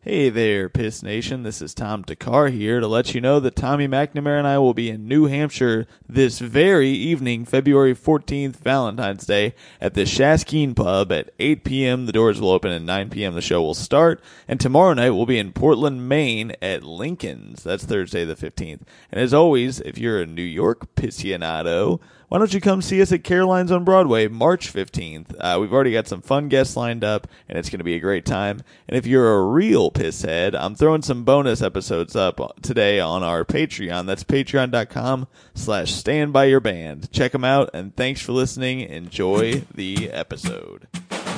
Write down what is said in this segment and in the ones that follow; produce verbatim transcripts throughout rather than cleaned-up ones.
Hey there, Piss Nation. This is Tom Takar here to let you know that Tommy McNamara and I will be in New Hampshire this very evening, February fourteenth, Valentine's Day, at the Shaskeen Pub at eight p.m. The doors will open, and nine p.m. the show will start. And tomorrow night we'll be in Portland, Maine at Lincoln's. That's Thursday the fifteenth. And as always, if you're a New York aficionado, why don't you come see us at Caroline's on Broadway, March fifteenth. Uh, we've already got some fun guests lined up, and it's going to be a great time. And if you're a real pisshead, I'm throwing some bonus episodes up today on our Patreon. That's patreon.com slash stand by your band. Check them out, and thanks for listening. Enjoy the episode.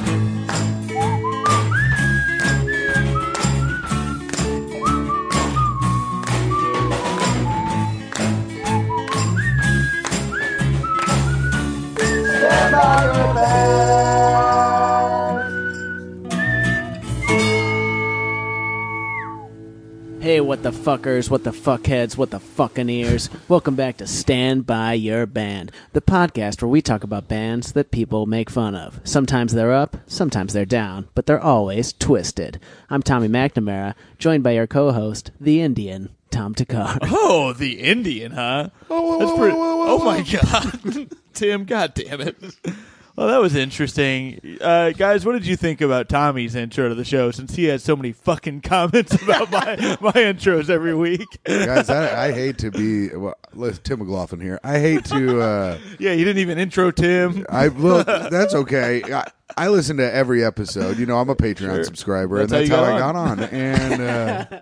Hey, what the fuckers, what the fuckheads, what the fucking ears. Welcome back to Stand By Your Band, the podcast where we talk about bands that people make fun of. Sometimes they're up, sometimes they're down, but they're always twisted. I'm Tommy McNamara, joined by your co-host, the Indian, Tom Takar. Oh, the Indian, huh? Oh, whoa, That's whoa, pretty. whoa, whoa, Oh whoa. my God, Tim! God damn it! Well, that was interesting, uh, guys. What did you think about Tommy's intro to the show? Since he has so many fucking comments about my my intros every week. Guys, I, I hate to be well, listen, Tim McLaughlin here. I hate to. Uh, Yeah, you didn't even intro Tim. I look. That's okay. I, I listen to every episode. You know, I'm a Patreon Sure. subscriber, That's and that's how how, you I got got on. And uh,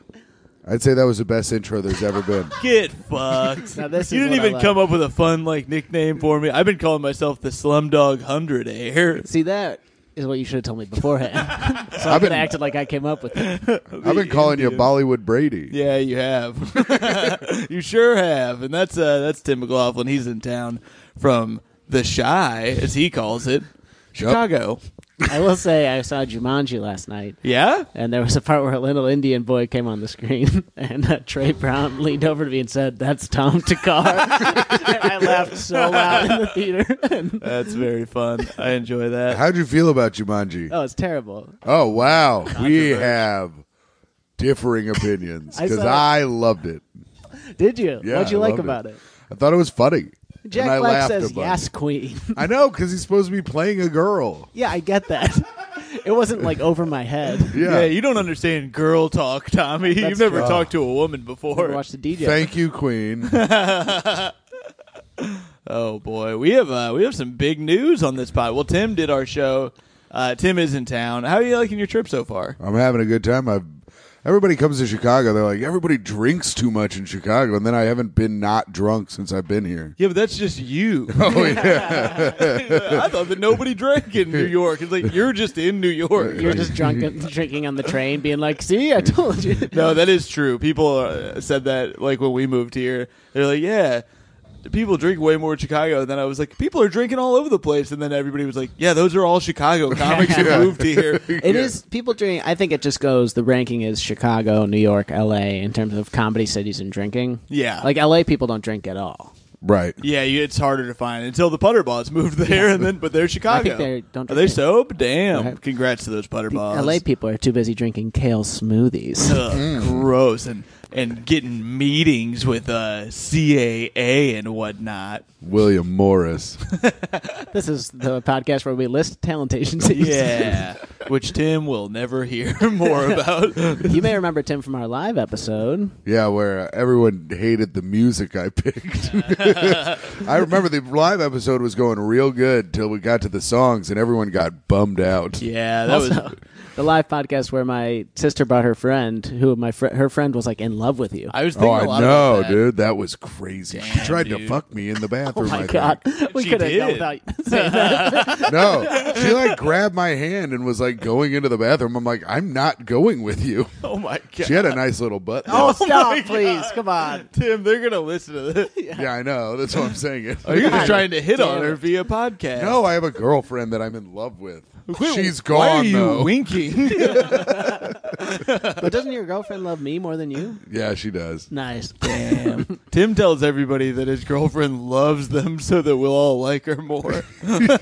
I'd say that was the best intro there's ever been. Get fucked. Now, this you is didn't what I even like. come up with a fun like nickname for me. I've been calling myself the Slumdog Hundred Air. See, that is what you should have told me beforehand. so I I've could been- have acted like I came up with it. I've been calling you Indian. Bollywood Brady. Yeah, you have. You sure have. And that's uh, that's Tim McLaughlin. He's in town from the Shy, as he calls it, Chicago. I will say I saw Jumanji last night. Yeah? And there was a part where a little Indian boy came on the screen, and uh, Trey Brown leaned over to me and said, "That's Tom Takar." And I laughed so loud in the theater. And, That's very fun. I enjoy that. How'd you feel about Jumanji? oh, it's terrible. Oh wow, we have differing opinions I because saw- I loved it. Did you? Yeah, What'd you I like loved about it? I thought it was funny. Jack and I Black laughed says, about "Yes, it. queen." I know because he's supposed to be playing a girl. Yeah, I get that. It wasn't like over my head. Yeah. Yeah. you don't understand girl talk, Tommy. You've That's never true. talked to a woman before. Never watched the D J. Thank you, Queen. Oh boy, we have uh, we have some big news on this pod. Well, Tim did our show. Uh, Tim is in town. How are you liking your trip so far? I'm having a good time. I've everybody comes to Chicago. They're like, everybody drinks too much in Chicago, and then I haven't been not drunk since I've been here. Yeah, but that's just you. Oh yeah, I thought that nobody drank in New York. It's like you're just in New York. You're just drunk, drinking on the train, being like, "See, I told you." No, that is true. People uh, said that like when we moved here. They're like, yeah, people drink way more in Chicago. And then I was like, people are drinking all over the place. And then everybody was like, yeah, those are all Chicago comics who Yeah. moved here. It is people drink. I think it just goes. The ranking is Chicago, New York, L A in terms of comedy cities and drinking. Yeah. Like L A people don't drink at all. right. Yeah, you, it's harder to find until the putter boss moved there, and then but they're Chicago. I think they don't Are drink they it. soap? Damn! Right. Congrats to those putter The boss. L A people are too busy drinking kale smoothies. Ugh, gross, and and getting meetings with uh, C A A and whatnot. William Morris. This is the podcast where we list talent agencies. Yeah, which Tim will never hear more about. You may remember Tim from our live episode. Yeah, where uh, everyone hated the music I picked. I remember the live episode was going real good till we got to the songs, and everyone got bummed out. Yeah, that Also, was. the live podcast where my sister brought her friend, who my fr- her friend was like in love with you. I was thinking Oh, a I lot know, about that. dude. That was crazy. she Damn, tried dude. to fuck me in the Oh bathroom. my I god, think. we She could have done did. without saying that. No, she like grabbed my hand and was like going into the bathroom. I'm like, I'm not going with you. Oh my god! She had a nice little butt. Oh, though. stop, my please, God. come on. Tim, they're gonna listen to this. Yeah, I know. That's what I'm saying. Are you God just trying to hit on damn her it. via podcast? No, I have a girlfriend that I'm in love with. Quit- She's gone. Why are you though. winking? But doesn't your girlfriend love me more than you? Yeah, she does. Nice. Damn. Tim tells everybody that his girlfriend loves them so that we'll all like her more.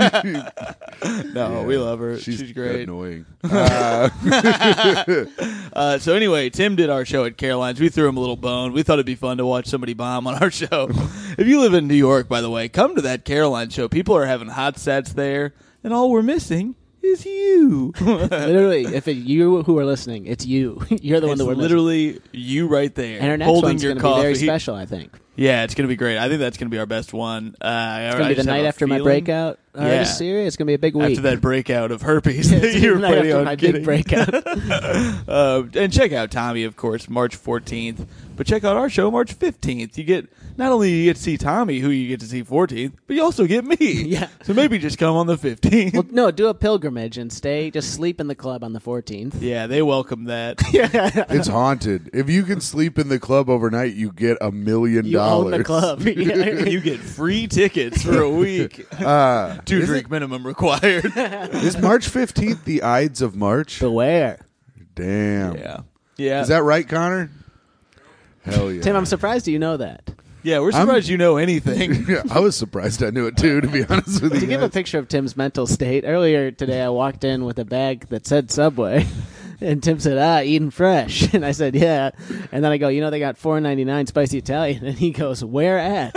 No, we love her. She's, She's, great. annoying. Uh, Uh, so anyway, Tim did our show at Caroline's. We threw him a little bone. We thought it'd be fun to watch somebody bomb on our show. If you live in New York, by the way, come to that Caroline show. People are having hot sets there, and all we're missing is you. Literally, if it's you who are listening, it's you. You're the one It's that we're literally missing. You right there, And our next holding one's your going to be coffee. very special, I think. Yeah, it's going to be great. I think that's going to be our best one. Uh, It's going to be the night after my breakout. Uh, Yeah. This series, it's going to be a big week. After that breakout of herpes Yeah, that it's you were the night planning after on my getting. big breakout. uh, and check out Tommy, of course, March fourteenth. But check out our show, March fifteenth. You get not only you get to see Tommy, who you get to see fourteenth, but you also get me. Yeah. So maybe just come on the fifteenth. Well, no, do a pilgrimage and stay. Just sleep in the club on the fourteenth. Yeah, they welcome that. It's haunted. If you can sleep in the club overnight, you get a million You dollars. own the club. Yeah. You get free tickets for a week. Uh, Two is drink it- minimum required. Is March fifteenth the Ides of March? Beware. Damn. Yeah. Yeah. Is that right, Connor? Hell yeah. Tim, I'm surprised you know that. yeah, we're I'm- surprised you know anything. Yeah, I was surprised I knew it too, to be honest with you. To give a guys. picture of Tim's mental state, earlier today I walked in with a bag that said Subway. And Tim said, ah, eating fresh. And I said, yeah. And then I go, you know, they got four ninety-nine spicy Italian. And he goes, where at?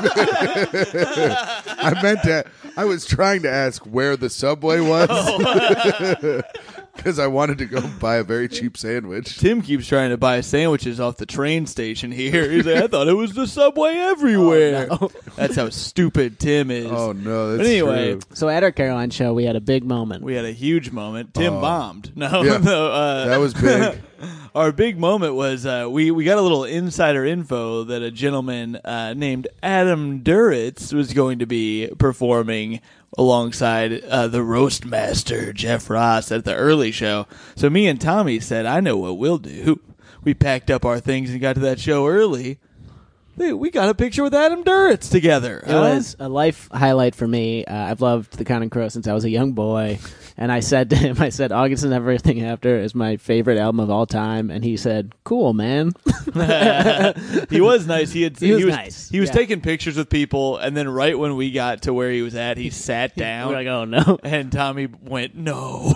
I meant to. I was trying to ask where the Subway was because I wanted to go buy a very cheap sandwich. Tim keeps trying to buy sandwiches off the train station here. He's like, I thought it was the Subway everywhere. Oh, no. That's how stupid Tim is. Oh no! That's But anyway, true. So at our Caroline show, we had a big moment. we had a huge moment. Tim Oh. bombed. No, Yeah. no. Uh, That was big. Our big moment was uh, we, we got a little insider info that a gentleman uh, named Adam Duritz was going to be performing alongside uh, the roast master Jeff Ross at the early show. So me and Tommy said, I know what we'll do. We packed up our things and got to that show early. Hey, we got a picture with Adam Duritz together. It was a life highlight for me. Uh, I've loved The Counting Crow since I was a young boy. And I said to him, I said, August and Everything After is my favorite album of all time. And he said, cool, man. He was nice. He had He was nice. He was Yeah. taking pictures with people, and then right when we got to where he was at, he sat down. We're like, oh, no. And Tommy went, no.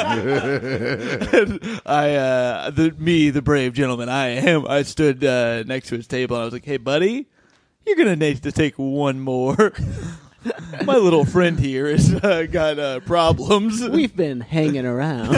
And I, uh, the, me, the brave gentleman I am, I stood uh, next to his table, and I was like, hey, buddy, you're going to need to take one more. My little friend here has uh, got uh, problems. We've been hanging around.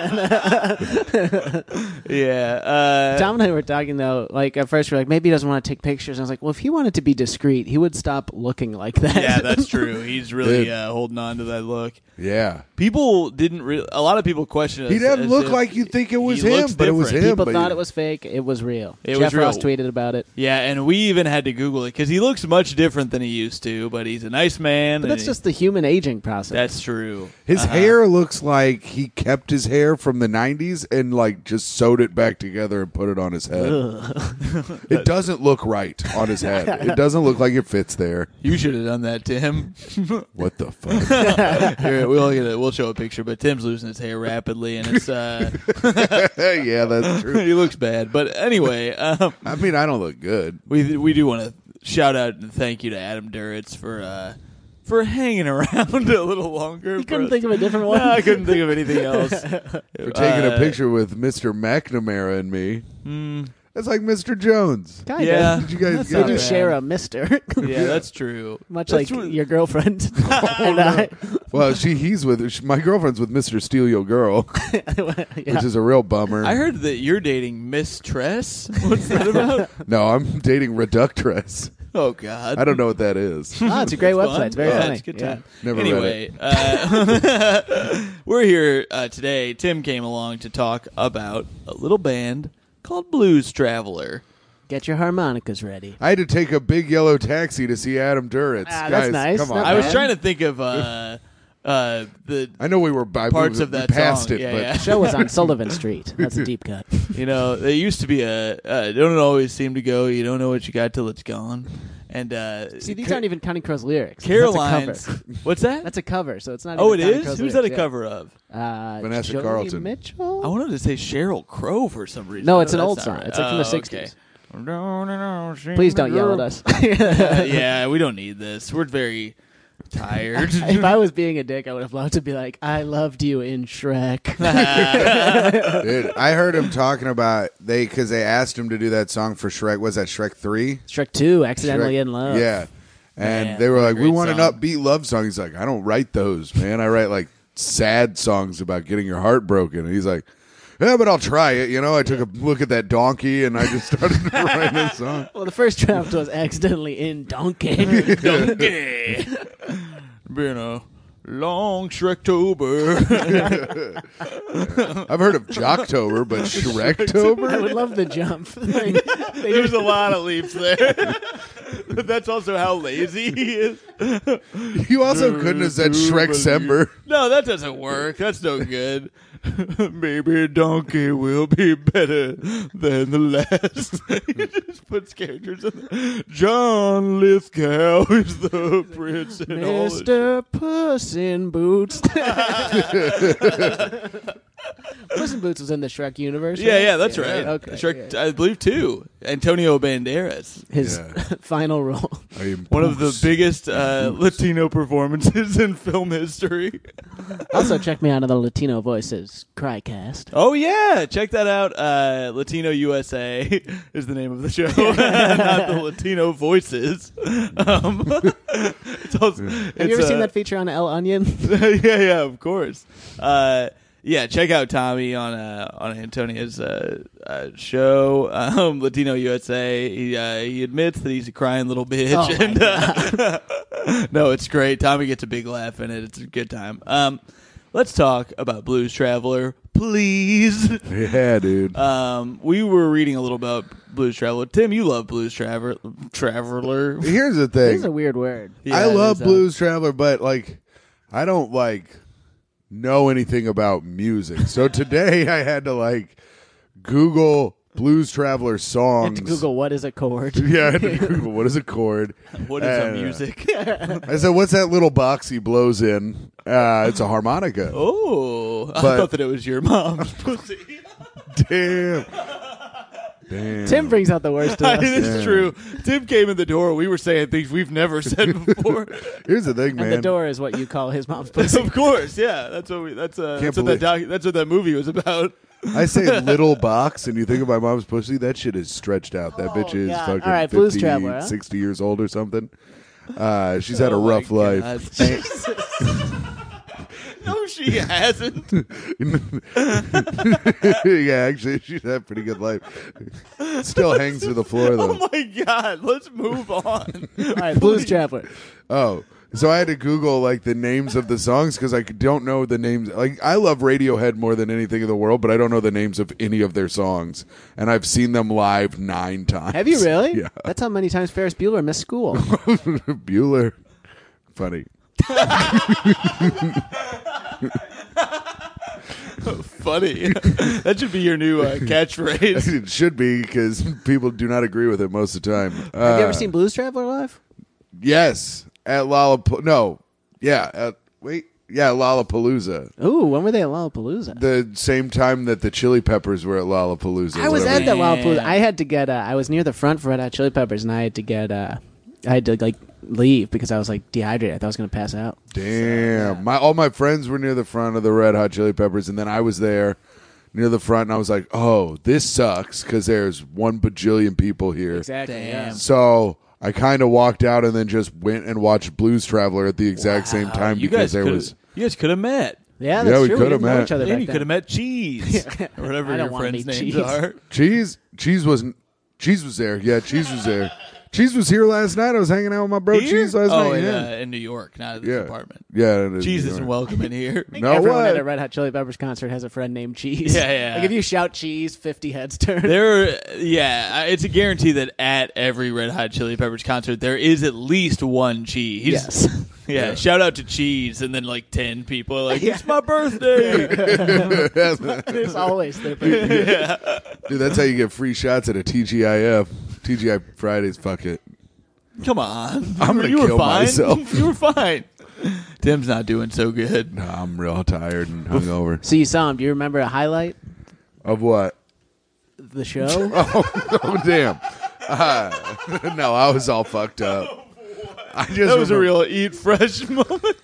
Yeah. Uh, Tom and I were talking, though, like, at first we were like, maybe he doesn't want to take pictures. And I was like, well, if he wanted to be discreet, he would stop looking like that. yeah, that's true. He's really Dude. uh, holding on to that look. Yeah. People didn't really. A lot of people questioned us. He didn't as look if like you think it was he him, looks but it was different. him. People but thought you- it was fake. It was real. It Jeff was real. Ross tweeted about it. Yeah, and we even had to Google it because he looks much different than he used to. But he's a nice man. But and that's he- just the human aging process. that's true. His Uh-huh. hair looks like he kept his hair from the nineties and like just sewed it back together and put it on his head. It doesn't look right on his head. It doesn't look like it fits there. You should have done that, Tim. What the fuck? Here, we'll get a, we'll show a picture, but Tim's losing his hair rapidly, and it's uh, Yeah, that's true. he looks bad. But anyway, um, I mean, I don't look good. we we do want to shout out and thank you to Adam Duritz for uh, for hanging around a little longer. You couldn't think of a different one? No, I couldn't think of anything else. For taking a Uh, picture with Mister McNamara and me. Hmm. That's like Mister Jones. Kinda. Yeah, Did you guys that's get They not do it? bad. share a mister. Yeah, that's true. Much That's like what- your girlfriend. Oh, and I. Well, she he's with she, my girlfriend's with Mister Steal Your Girl, Yeah. which is a real bummer. I heard that you're dating Miss Tress. What's that about? No, I'm dating Reductress. Oh God, I don't know what that is. Oh, it's a great Fun. website. It's very yeah, funny. It's a good Yeah. time. Never read anyway, uh, we're here uh, today. Tim came along to talk about a little band called Blues Traveler. Get your harmonicas ready. I had to take a big yellow taxi to see Adam Duritz. Ah, Guys, that's nice. Come on. Not I was bad. trying to think of uh, uh, the I know we were by parts we, of that we passed song. it, Yeah, but yeah. The show was on Sullivan Street. That's a deep cut. You know, there used to be a uh, don't always seem to go. You don't know what you got till it's gone. And uh, See, these Ca- aren't even Counting Crow's lyrics. Caroline's. That's a cover. What's that? That's a cover, so it's not. oh, it even Counting is. Crow's Who's that a lyrics, yeah. cover of? Uh, Vanessa Joni Carlton. Mitchell. I wanted to say Sheryl Crow for some reason. No, it's an that's old not song. right. It's like from the Oh, sixties. okay. Please don't yell at us. Uh, yeah, we don't need this. We're very Tired. If I was being a dick, I would have loved to be like, I loved you in Shrek. Dude, I heard him talking about they because they asked him to do that song for Shrek. Was that Shrek three? Shrek two, Accidentally Shrek- in Love. Yeah, and Man, they were what a like, "We great want song. an upbeat love song." He's like, "I don't write those, man. I write like sad songs about getting your heart broken." And he's like, "Yeah, but I'll try it." You know, I took a look at that donkey and I just started writing a song. Well, the first draft was Accidentally in Donkey. Donkey. Been a long Shrektober. I've heard of Jocktober, but I Shrektober? would love the jump. Like, they There's just- a lot of leaps there. But that's also how lazy he is. You also couldn't have said Shreksember. No, that doesn't work. That's no good. Maybe Donkey will be better than the last. He just puts characters in there. John Lithgow is the prince and all this. Mister Puss in Boots. Puss in Boots was in the Shrek universe. Yeah, right? yeah, that's right. Okay. Shrek, yeah. I believe two. Antonio Banderas. His Yeah. final role. I am One of the Boots. biggest uh, Latino performances in film history. Also, check me out on the Latino Voices Crycast. Oh yeah, check that out. Uh, Latino U S A is the name of the show, not the Latino Voices. Um, it's also, Have you ever seen that feature on El Onion? yeah, yeah, of course. Uh, yeah, check out Tommy on uh, on Antonia's uh, uh, show, um, Latino U S A. He uh, he admits that he's a crying little bitch, Oh, my and uh, no, it's great. Tommy gets a big laugh in it. It's a good time. Um, let's talk about Blues Traveler, please. Yeah, dude. Um, we were reading a little about Blues Traveler. Tim, you love Blues Traveler. Traveler. Here's the This is thing. a weird word. Yeah, I it love is, uh, Blues Traveler, but like, I don't like know anything about music. So today I had to like Google Blues Traveler You songs. have to Google what is a chord. Yeah, I had to Google what is a chord. What is And, a uh, music? I said, "What's that little box he blows in?" Uh, it's a harmonica. Oh, I But- thought that it was your mom's pussy. Damn. Damn. Tim brings out the worst of It us. is Yeah. true. Tim came in the door. We were saying things we've never said before. Here's the thing, man. And the door is what you call his mom's pussy. Of course, yeah. That's what we. That's uh. Can't That's what, that believe- doc, that's what that movie was about. I say little box, and you think of my mom's pussy. That shit is stretched out. That bitch is God. fucking All right, Blues fifty, Traveler, huh? sixty years old or something. Uh, she's had a Oh my rough life. God. No, she hasn't. Yeah, actually, she's had a pretty good life. Still hangs to the floor, though. Oh my God. Let's move on. All right, Blues Traveler. Oh, so I had to Google like the names of the songs because I don't know the names. Like, I love Radiohead more than anything in the world, but I don't know the names of any of their songs, and I've seen them live nine times. Have you really? Yeah. That's how many times Ferris Bueller missed school. Bueller, funny. Funny. That should be your new uh, catchphrase. It should be because people do not agree with it most of the time. Have you ever Uh, seen Blues Traveler live? Yes, at Lollapalooza. No, yeah. At, wait, yeah, Lollapalooza. Ooh, when were they at Lollapalooza? The same time that the Chili Peppers were at Lollapalooza. I was whatever. at that Man. Lollapalooza. I had to get. Uh, I was near the front for Red Hot Chili Peppers, and I had to get. Uh, I had to like leave because I was like dehydrated. I thought I was going to pass out. Damn, my all my friends were near the front of the Red Hot Chili Peppers, and then I was there near the front, and I was like, "Oh, this sucks," because there's one bajillion people here. Exactly. Damn. Yeah. So I kind of walked out and then just went and watched Blues Traveler at the exact same time you because guys there coulda- was. You guys could have met. Yeah, Yeah, that's we true. could've didn't know met. each other And back you then. could have met Cheese. Or whatever I don't your wanna friends' meet names Cheese. are. Cheese, cheese wasn't. Cheese was there. Yeah, Cheese was there. Cheese was here last night. I was hanging out with my bro Here? Cheese last oh, night. in, yeah. uh, in New York, not at this yeah. apartment. Yeah. it is Cheese New isn't York. welcome in here. No, Everyone what? at a Red Hot Chili Peppers concert has a friend named Cheese. Yeah, yeah. Like if you shout Cheese, fifty heads turn. There, yeah, it's a guarantee that at every Red Hot Chili Peppers concert there is at least one Cheese. Yes. Yeah, Yeah. shout out to Cheese, and then like ten people are like, "It's my birthday." There's always their birthday. Dude, that's how you get free shots at a T G I F. T G I Fridays. Fuck it. Come on, I'm You were- gonna you were kill fine. myself. You were fine. Tim's not doing so good. No, I'm real tired and hungover. So you saw him. Do you remember a highlight Of what? of the show? Oh damn. Uh, no, I was all fucked up. I just That was a remember- real eat fresh moment.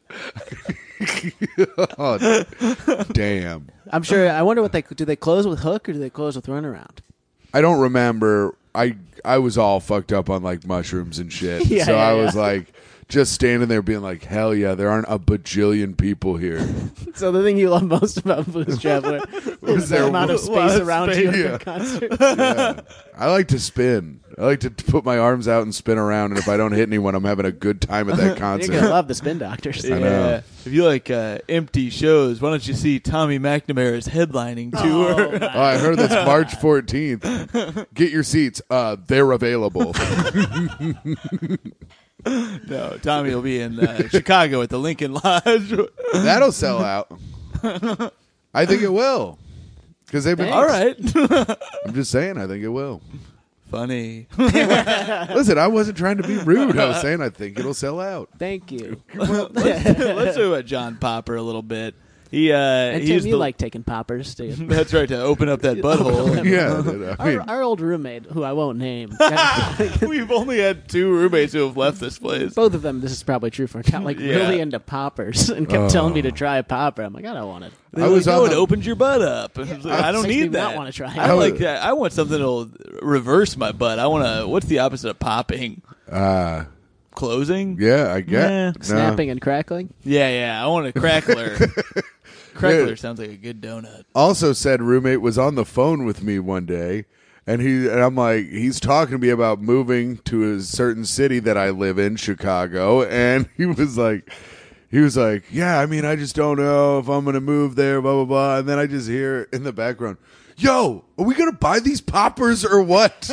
Oh, damn. I'm sure. I wonder what they do. They close with hook or do they close with runaround? I don't remember. I I was all fucked up on like mushrooms and shit. Yeah, so yeah, I yeah. was like just standing there being like, hell yeah, there aren't a bajillion people here. So the thing you love most about Blues Traveler is there the amount of a lot space of around space, you at yeah. the concert. Yeah. I like to spin. I like to put my arms out and spin around, and if I don't hit anyone, I'm having a good time at that You're concert. gonna love the Spin Doctors. know. Yeah. If you like uh, empty shows, why don't you see Tommy McNamara's headlining tour? Oh, Oh, I heard that's March fourteenth. Get your seats. Uh, they're available. No, Tommy will be in uh, Chicago at the Lincoln Lodge. That'll sell out. I think it will. Because they've been. All right. I'm just saying, I think it will. Funny. Listen, I wasn't trying to be rude. I was saying I think it'll sell out. Thank you. let's, let's talk about John Popper a little bit. He uh, And he Tim, used you the- like taking poppers, do you? That's right, to open up that butthole. Yeah, dude, I mean, Our, our old roommate, who I won't name, We've only had two roommates who have left this place. both of them, this is probably true for, got like Yeah. really into poppers and kept telling me to try a popper. I'm like, I don't want it. They're I was like, on oh, it the- opens your butt up. I, was like, I don't Makes me need not that. wanna try it. I I like was- that. I want something that'll reverse my butt. I want to. What's the opposite of popping? uh, Closing? yeah, I get. Yeah. no. Snapping and crackling. Yeah, yeah. I want a crackler. Crackler sounds like a good donut. Also said roommate was on the phone with me one day, and he and I'm like, he's talking to me about moving to a certain city that I live in, Chicago, and he was like, he was like, yeah, I mean, I just don't know if I'm gonna move there, blah blah blah, and then I just hear in the background, yo, are we gonna buy these poppers or what?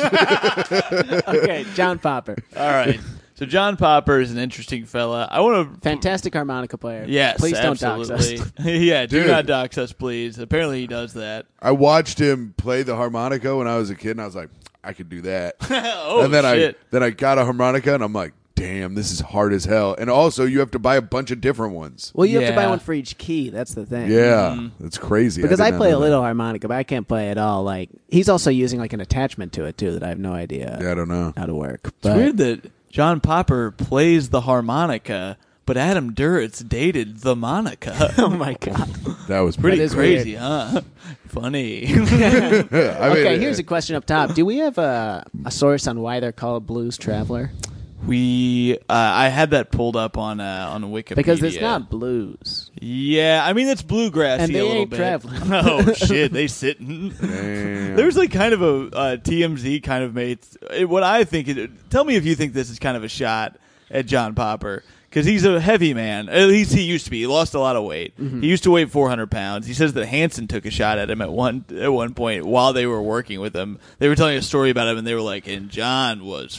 Okay, John Popper. All right. So John Popper is an interesting fella. I want to. Fantastic harmonica player. Yes, Please don't absolutely. dox us. Yeah, do Dude. not dox us, please. Apparently, he does that. I watched him play the harmonica when I was a kid, and I was like, I could do that. oh and then shit! I then I got a harmonica, and I'm like, damn, this is hard as hell. And also, you have to buy a bunch of different ones. Well, you have to buy Yeah. one for each key. That's the thing. Yeah, that's crazy. Because did I, not play know a that. little harmonica, but I can't play at all. Like he's also using like an attachment to it too that I have no idea Yeah, I don't know. how to work. It's But weird that John Popper plays the harmonica, but Adam Duritz dated the Monica. oh my god. That was Pretty That is crazy, huh? Funny. I mean, Okay, here's a question up top. Do we have a, a source on why they're called Blues Traveler? we, uh, I had that pulled up on uh, on Wikipedia Because it's not blues. Yeah, I mean it's bluegrassy And they a little ain't bit. traveling. Oh shit, they sitting. Damn. There's like kind of a uh, T M Z kind of made it, what I think. Is, tell me if you think this is kind of a shot at John Popper because he's a heavy man. At least he used to be. He lost a lot of weight. Mm-hmm. He used to weigh four hundred pounds. He says that Hanson took a shot at him at one at one point while they were working with him. They were telling a story about him, and they were like, "And John was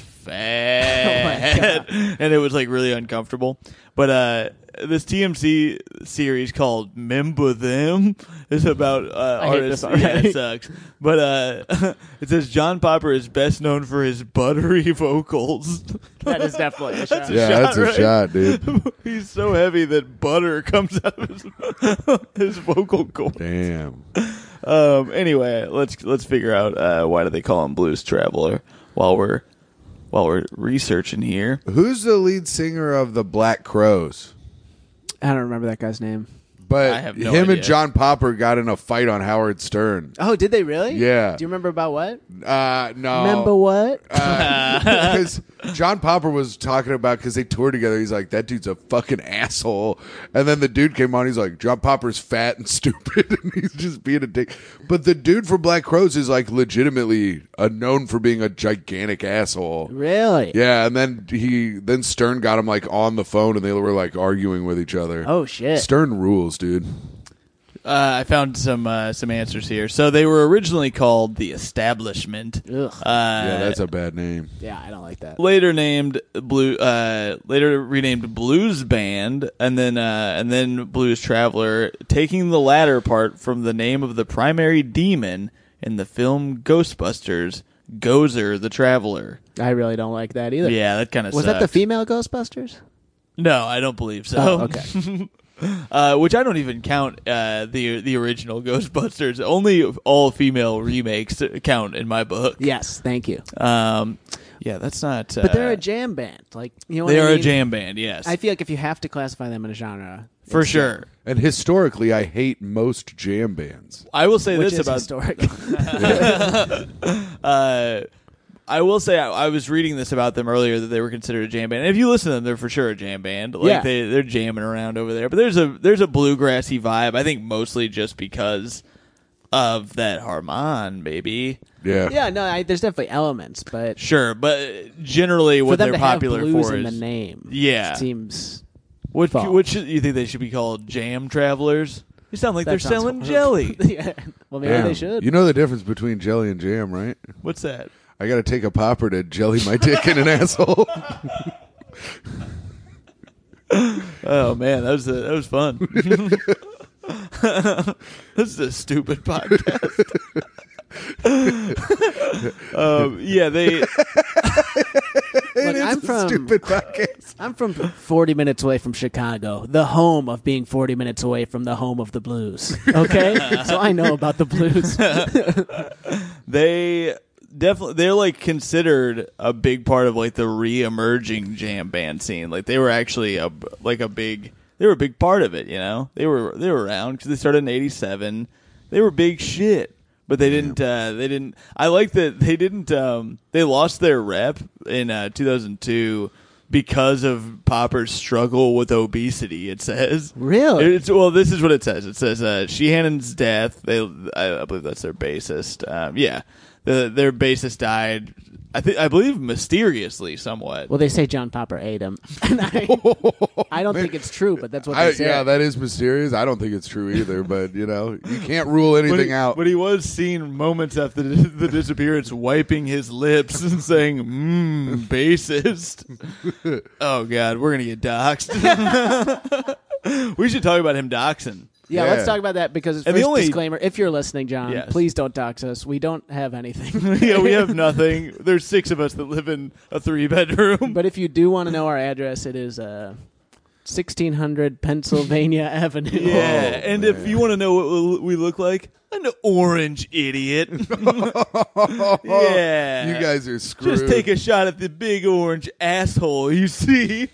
fat," and it was like really uncomfortable. But uh, this T M Z series called "Member Them" is about uh, I hate artists. this already. Yeah, it sucks. But uh, it says John Popper is best known for his buttery vocals. That is definitely a shot. a yeah, shot, that's a right? shot, dude. He's so heavy that butter comes out of his his vocal cord. Damn. Um. Anyway, let's let's figure out uh, why do they call him Blues Traveler while we're while we're researching here. Who's the lead singer of the Black Crowes? I don't remember that guy's name. But I have no him idea. and John Popper got in a fight on Howard Stern. Oh, did they really? Yeah. Do you remember about what? Uh, no. Remember what? Because John Popper was talking about because they toured together. He's like, that dude's a fucking asshole. And then the dude came on. He's like, John Popper's fat and stupid, and he's just being a dick. But the dude from Black Crowes is like legitimately uh, known for being a gigantic asshole. Really? Yeah, and then he then Stern got him like on the phone, and they were like arguing with each other. Oh shit. Stern rules, dude. Uh, I found some uh, some answers here. So they were originally called the Establishment. Ugh. Uh, Yeah, that's a bad name. Yeah, I don't like that. later named Blue, uh, later renamed Blues Band, and then uh, and then Blues Traveler, taking the latter part from the name of the primary demon in the film Ghostbusters, Gozer the Traveler. I really don't like that either. Yeah, that kind of Was that the female Ghostbusters? No, I don't believe so. Oh, okay. Uh, which I don't even count uh, the the original Ghostbusters. Only all female remakes count in my book. Yes, thank you. Um, Yeah, that's not. Uh, But they're a jam band. Like you know, what they I are mean? a jam band. Yes, I feel like if you have to classify them in a genre, for it's sure. And historically, I hate most jam bands. I will say which this is about historic. uh, I will say I, I was reading this about them earlier that they were considered a jam band. And if you listen to them, they're for sure a jam band. Like Yeah. they they're jamming around over there. But there's a there's a bluegrassy vibe. I think mostly just because of that harmon, baby. Yeah. yeah, no, I, there's definitely elements, but Sure, but generally for what them they're to have popular blues for in is the name, Yeah. seems what fall. what should you think they should be called? Jam travelers? You sound like that they're sounds selling horrible. jelly. yeah. Well, maybe Damn. they should. You know the difference between jelly and jam, right? What's that? I got to take a popper to jelly my dick in an asshole. Oh man, that was a, that was fun. This is a stupid podcast. um, yeah, they. Look, I'm It's a from stupid podcast. I'm from forty minutes away from Chicago, the home of being forty minutes away from the home of the blues. Okay, so I know about the blues. They definitely they're like considered a big part of like the re-emerging jam band scene. Like they were actually a like a big they were a big part of it. You know, they were they were around because they started in eighty-seven. They were big shit. But they didn't. Uh, they didn't. I like that they didn't. Um, they lost their rep in uh, two thousand two because of Popper's struggle with obesity. It says. Really? It's, well, this is what it says. It says uh, Sheehanon's death. They, I, I believe that's their bassist. Um, yeah, the, their bassist died. I think I believe mysteriously, somewhat. Well, they say John Popper ate him. And I, I don't think it's true, but that's what they I, say. yeah, that is mysterious. I don't think it's true either, but you know, you can't rule But anything he, out. but he was seen moments after the, the disappearance wiping his lips and saying, mmm, bassist. Oh, God, we're going to get doxxed. We should talk about him doxing. Yeah, Yeah. let's talk about that because And first the only- disclaimer: if you're listening, John, Yes. please don't dox us. We don't have anything. Yeah, we have nothing. There's six of us that live in a three-bedroom. But if you do want to know our address, it is uh, sixteen hundred Pennsylvania Avenue. Yeah, Oh, and if man. you want to know what we look like, an orange idiot. Yeah. You guys are screwed. Just take a shot at the big orange asshole you see.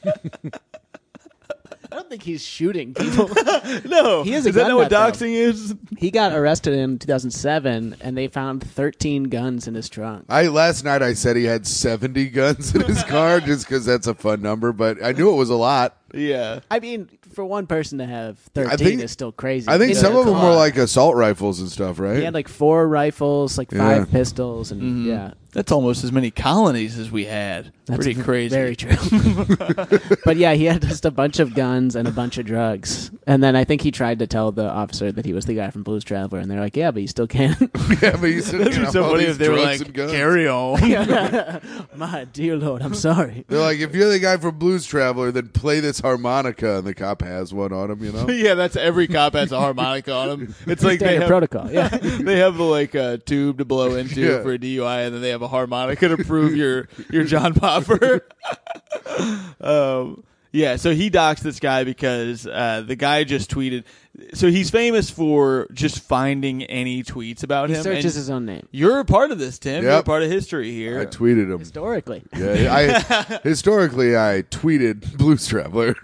I don't think he's shooting people. No. He is a Is that gun not what nut, though. doxing is? He got arrested in two thousand seven, and they found thirteen guns in his trunk. I last night I said he had seventy guns in his car just because that's a fun number, but I knew it was a lot. Yeah. I mean, for one person to have thirteen I think- is still crazy. I think In some a of them car. were like assault rifles and stuff, right? He had like four rifles, like Yeah. five pistols, and Mm-hmm. yeah, That's almost as many colonies as we had. that's Pretty crazy. Very true. But yeah, he had just a bunch of guns and a bunch of drugs. And then I think he tried to tell the officer that he was the guy from Blues Traveler, and they're like, "Yeah, but you still can't." yeah, but you said That'd you be know, so all funny these if they were drugs like, and guns. carry on. My dear Lord, I'm sorry. They're like, if you're the guy from Blues Traveler, then play this harmonica, and the cop has one on him, you know? Yeah, that's every cop has a harmonica on them. It's like they Standard have, protocol. Yeah. they have the like uh, tube to blow into Yeah. for a D U I, and then they have a harmonica to prove your your John Popper. um, yeah, so he doxed this guy because uh, the guy just tweeted. So he's famous for just finding any tweets about He him. searches and his own name You're a part of this, Tim. You're a Yep. part of history here. I tweeted him. historically. Yeah, I historically I tweeted Blues Traveler.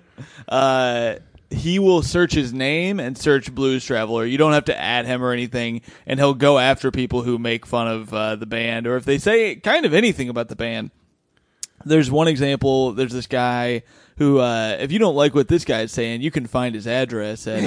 uh, he will search his name and search Blues Traveler. You don't have to add him or anything, and he'll go after people who make fun of uh, the band, or if they say kind of anything about the band. There's one example. There's this guy who, uh, if you don't like what this guy's saying, you can find his address at.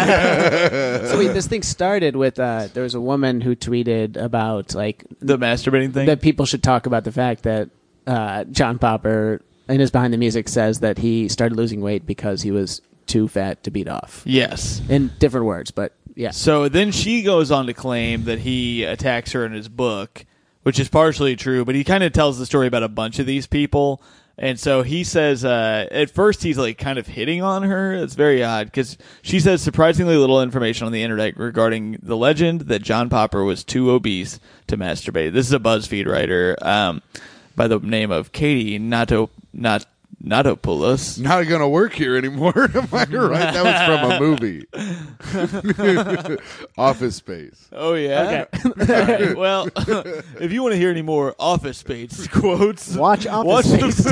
Uh, So wait, this thing started with uh, there was a woman who tweeted about like the masturbating thing. that people should talk about the fact that uh, John Popper in his Behind the Music says that he started losing weight because he was too fat to beat off. Yes. In different words, but yeah. So then she goes on to claim that he attacks her in his book, which is partially true, but he kind of tells the story about a bunch of these people. And so he says, uh, at first he's like kind of hitting on her. It's very odd because she says surprisingly little information on the internet regarding the legend that John Popper was too obese to masturbate. This is a BuzzFeed writer um, by the name of Katie Nato, Not, Notopoulos. Not gonna work here anymore. Am I right? That was from a movie. Office Space. Oh, yeah? Okay. All right. Well, if you want to hear any more Office Space quotes, Watch Office watch Space. the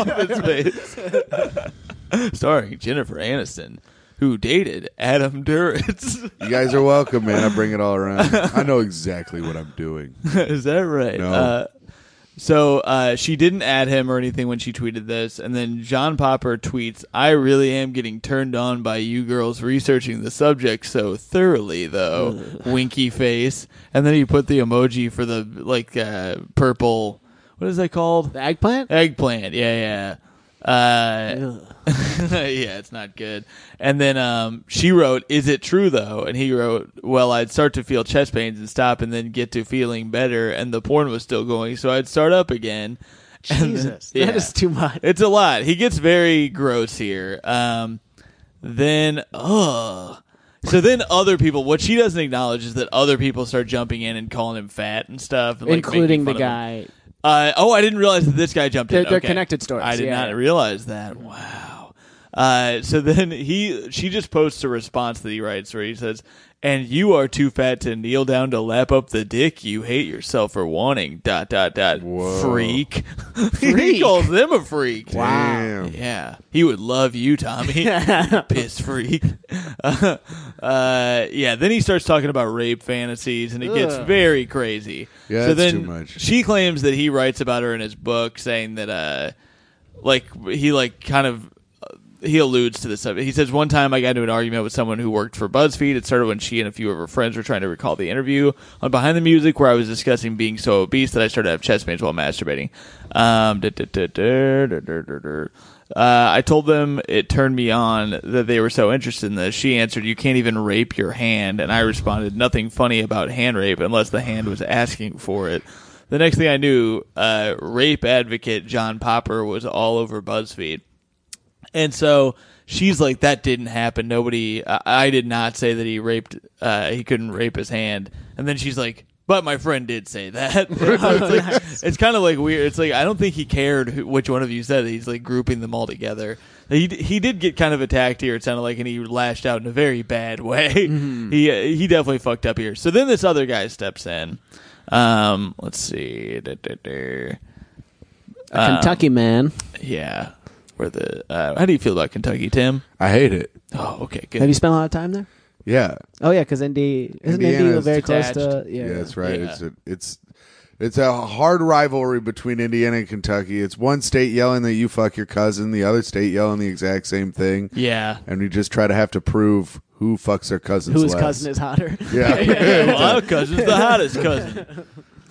film Office Space. Starring Jennifer Aniston, who dated Adam Duritz. You guys are welcome, man. I bring it all around. I know exactly what I'm doing. Is that right? No. Uh, so uh, she didn't add him or anything when she tweeted this. And then John Popper tweets, I really am getting turned on by you girls researching the subject so thoroughly, though. Winky face. And then he put the emoji for the, like, uh, purple, what is that called? The eggplant? Eggplant. Yeah, yeah. Uh, yeah, it's not good. And then um, she wrote, is it true, though? And he wrote, well, I'd start to feel chest pains and stop and then get to feeling better. And the porn was still going, so I'd start up again. And Jesus, then- that yeah. is too much. It's a lot. He gets very gross here. Um, then, ugh. So then other people, what she doesn't acknowledge is that other people start jumping in and calling him fat and stuff. And, like, Including making the fun of him. guy. Uh, oh, I didn't realize that this guy jumped They're- in. they're Okay. connected stories, I did yeah. not realize that. Wow. Uh, so then he, she just posts a response that he writes where he says, and you are too fat to kneel down to lap up the dick you hate yourself for wanting, dot, dot, dot, Whoa. freak. he Freak. calls them a freak. Damn. Yeah. He would love you, Tommy. Piss freak. Uh, uh, yeah, then he starts talking about rape fantasies, and it gets Ugh. very crazy. Yeah, so that's then too much. She claims that he writes about her in his book, saying that, uh, like, he, like, kind of, uh, he alludes to this subject. He says, one time I got into an argument with someone who worked for BuzzFeed. It started when she and a few of her friends were trying to recall the interview on Behind the Music, where I was discussing being so obese that I started to have chest pains while masturbating. Um, da, da, da, da, da, da, da, da. Uh, I told them it turned me on that they were so interested in this. She answered, you can't even rape your hand. And I responded, nothing funny about hand rape unless the hand was asking for it. The next thing I knew, uh, rape advocate John Popper was all over BuzzFeed. And so she's like, that didn't happen. Nobody, I, I did not say that he raped, uh, he couldn't rape his hand. And then she's like, but my friend did say that. It's, like, it's kind of like weird. It's like, I don't think he cared who, which one of you said it. He's like grouping them all together. He he did get kind of attacked here, it sounded like, and he lashed out in a very bad way. Mm-hmm. He uh, he definitely fucked up here. So then this other guy steps in. Um, let's see. Da, da, da. A Kentucky man. Yeah. Where the uh, how do you feel about Kentucky, Tim? I hate it. Oh, okay, good. Have you spent a lot of time there? Yeah. Oh yeah, because Indy isn't Indy Indiana's very close detached. to yeah. Yeah, that's right. Yeah. It's a, it's it's a hard rivalry between Indiana and Kentucky. It's one state yelling that you fuck your cousin, the other state yelling the exact same thing. Yeah. And we just try to have to prove who fucks their cousins Whose less. cousin is hotter? Yeah. Well, our cousin's the hottest cousin.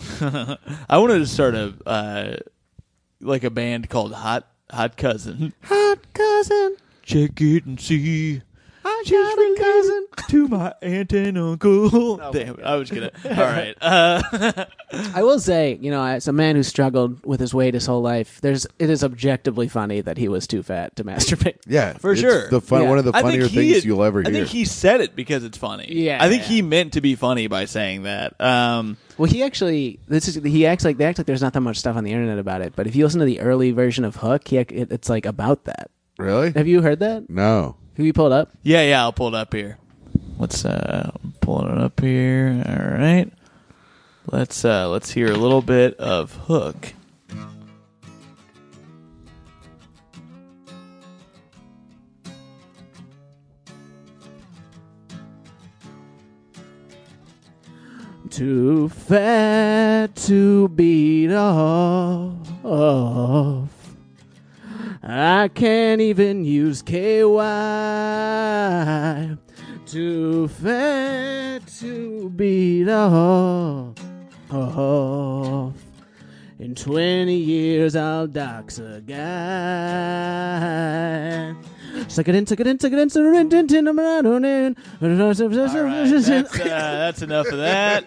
I wanted to start a uh, like a band called Hot Hot Cousin. Hot cousin. Check it and see. I She's got a cousin. related to my aunt and uncle. Damn, I was gonna. All right. Uh, I will say, you know, as a man who struggled with his weight his whole life, there's it is objectively funny that he was too fat to masturbate. Yeah, For it's sure. The fun, Yeah. one of the I think funnier he- things you'll ever I hear. think he said it because it's funny. Yeah, I think yeah. he meant to be funny by saying that. Um, Well, he actually this is he acts like they act like there's not that much stuff on the internet about it. But if you listen to the early version of Hook, he ac- it, it's like about that. Really? Have you heard that? No. Have you pulled up? yeah, yeah. I'll pull it up here. Let's uh, I'm pulling it up here. All right. Let's uh, let's hear a little bit of Hook. Too fat to beat off. I can't even use K Y. Too fat to beat off. In twenty years, I'll dox a guy. Suck it in, suck it in, suck it in, suck it in, suck it in, All right, that's, uh, that's enough of that.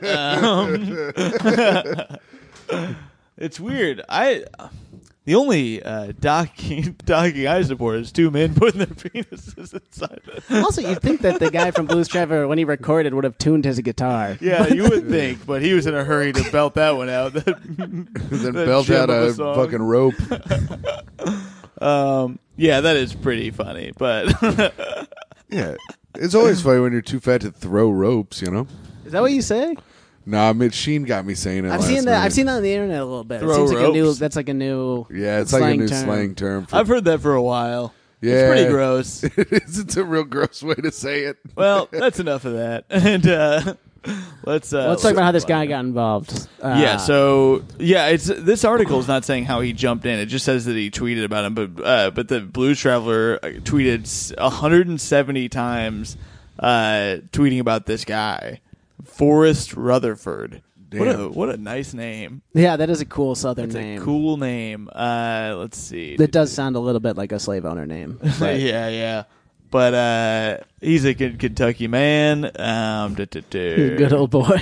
Um, it's weird. I the only uh, docking docking I support is two men putting their penises inside. Also, you'd think that the guy from Blues Trevor, when he recorded, would have tuned his guitar. Yeah, you would think, but he was in a hurry to belt that one out. Then That belt gem out of a a song. fucking rope. Um, yeah, that is pretty funny, but Yeah, it's always funny when you're too fat to throw ropes. You know. Is that what you say? Nah, Mitch Sheen got me saying it. I've last seen that. night. I've seen that on the internet a little bit. Throw it seems like a new. ropes. That's like a new. Yeah, it's like a slang new term. slang term. For, I've heard that for a while. Yeah. It's pretty gross. it is. It's a real gross way to say it. Well, that's enough of that. And uh, let's uh, Let's talk about how this guy got involved. Uh, Yeah, so yeah, it's this article is not saying how he jumped in. It just says that he tweeted about him. But uh, but the Blues Traveler tweeted one hundred seventy times, uh, tweeting about this guy, Forrest Rutherford. What a Damn. what a nice name. yeah, that is a cool Southern It's name. a cool name. Uh, let's see. That does sound a little bit like a slave owner name. but- yeah, yeah. But uh, he's a good Kentucky man. Um, duh, duh, duh. Good old boy.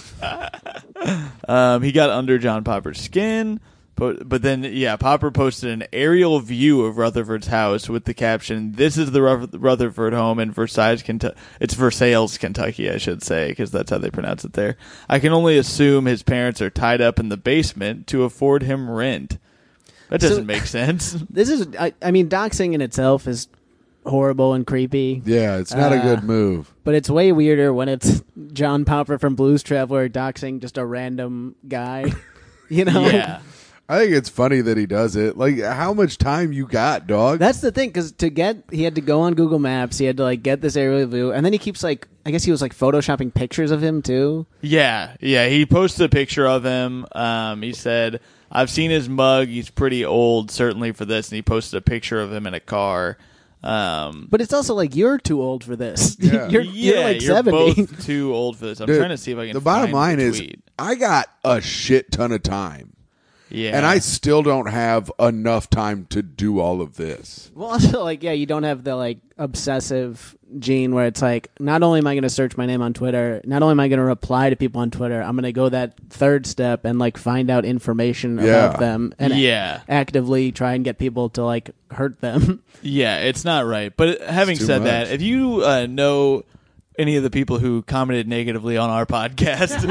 Um, he got under John Popper's skin, but but then yeah, Popper posted an aerial view of Rutherford's house with the caption, "This is the Ruth- Rutherford home in Versailles, Kentucky. It's Versailles, Kentucky, I should say, because that's how they pronounce it there. I can only assume his parents are tied up in the basement to afford him rent." That doesn't So- make sense. This is. I, I mean, doxing in itself is horrible and creepy. Yeah, it's not a Uh, good move. But it's way weirder when it's John Popper from Blues Traveler doxing just a random guy. You know? Yeah. I think it's funny that he does it. Like, how much time you got, dog? That's the thing, because to get, he had to go on Google Maps, he had to like get this aerial view, and then he keeps like, I guess he was like photoshopping pictures of him too. Yeah, yeah. He posted a picture of him. Um, he said, "I've seen his mug. He's pretty old, certainly for this." And he posted a picture of him in a car. Um, But it's also like, you're too old for this. Yeah. you're, yeah, you're like you're seventy. both too old for this. I'm Dude, trying to see if I can. The bottom find line the is, tweet. I got a shit ton of time. Yeah, And I still don't have enough time to do all of this. Well, also, like, yeah, you don't have the like obsessive gene where it's like, not only am I going to search my name on Twitter, not only am I going to reply to people on Twitter, I'm going to go that third step and like find out information Yeah. about them and Yeah. actively try and get people to like hurt them. yeah, it's not right. But having It's too said much. that, if you uh, know any of the people who commented negatively on our podcast,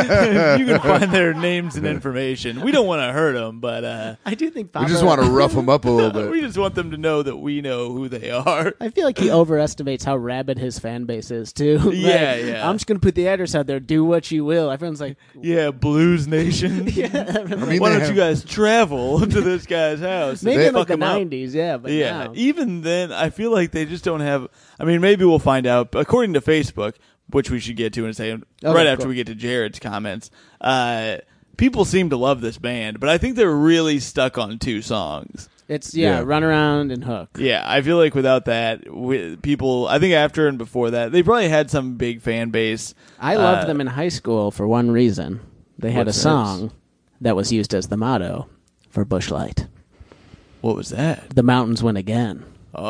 you can find their names and information. We don't want to hurt them, but uh, I do think We Popper, just want to rough them up a little bit. we just want them to know that we know who they are. I feel like he overestimates how rabid his fan base is too. Like, Yeah, yeah. I'm just going to put the address out there. Do what you will. Everyone's like, Yeah, Blues Nation. yeah. I mean, Why they don't have- you guys travel to this guy's house? Maybe They- in like the Fuck 'em up. nineties, yeah, but Yeah, now. even then, I feel like they just don't have. I mean, maybe we'll find out. But according to Facebook, which we should get to in a second, Okay, right after cool. we get to Jared's comments, uh, people seem to love this band, but I think they're really stuck on two songs. It's yeah, Yeah. Run Around and Hook. Yeah, I feel like without that, we, people. I think after and before that, they probably had some big fan base. I loved Uh, them in high school for one reason. They had a What's song that was used as the motto for Busch Light. What was that? The mountains win again.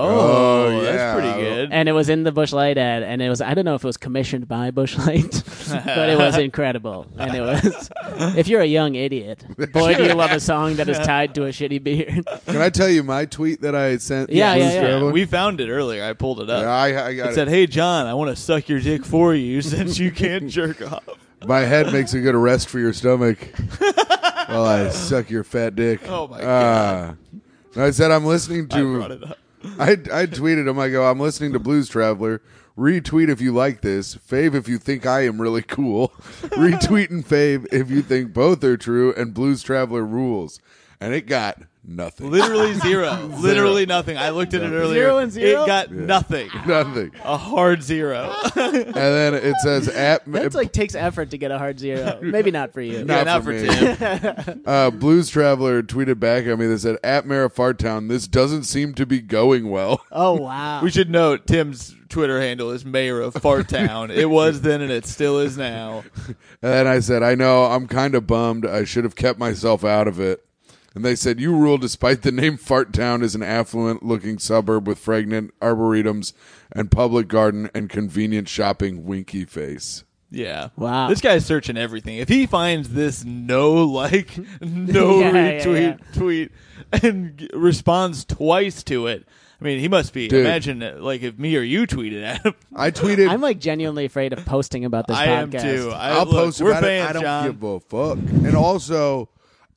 Oh, Oh, yeah. that's pretty good. And it was in the Busch Light ad, and it was, I don't know if it was commissioned by Busch Light, but it was incredible. And it was, if you're a young idiot, boy, do you love a song that is tied to a shitty beard. Can I tell you my tweet that I sent? Yeah, Blues yeah, yeah. Traveler? We found it earlier. I pulled it up. Yeah, I, I got It it. said, "Hey John, I want to suck your dick for you since you can't jerk off." My head makes a good rest for your stomach while I suck your fat dick. Oh, my Uh, I said I'm listening I brought to. it up. I I tweeted him. I go, I'm listening to Blues Traveler. Retweet if you like this. Fave if you think I am really cool. Retweet and fave if you think both are true and Blues Traveler rules. And it got nothing. Literally zero. Literally nothing. I looked at it earlier. Zero and zero? It got nothing. Nothing. A hard zero. And then it says at That's like takes effort to get a hard zero. Maybe not for you. No. yeah, Not not for for me. Tim. uh, Blues Traveler tweeted back at me that said at Mayor of Fartown, this doesn't seem to be going well. Oh, wow. We should note Tim's Twitter handle is Mayor of Fartown. It was then and it still is now. And then I said, I know, I'm kind of bummed. I should have kept myself out of it. And they said, you rule despite the name Fartown is an affluent-looking suburb with fragrant arboretums and public garden and convenient shopping, winky face. Yeah. Wow. This guy's searching everything. If he finds this no like, no Yeah, yeah, retweet yeah. tweet and g- responds twice to it, I mean, he must be. Dude. Imagine uh, like if me or you tweeted at him. I tweeted, I'm like genuinely afraid of posting about this I am podcast. too. I, I'll look, post we're about fans, it. I don't John. give a fuck. And also,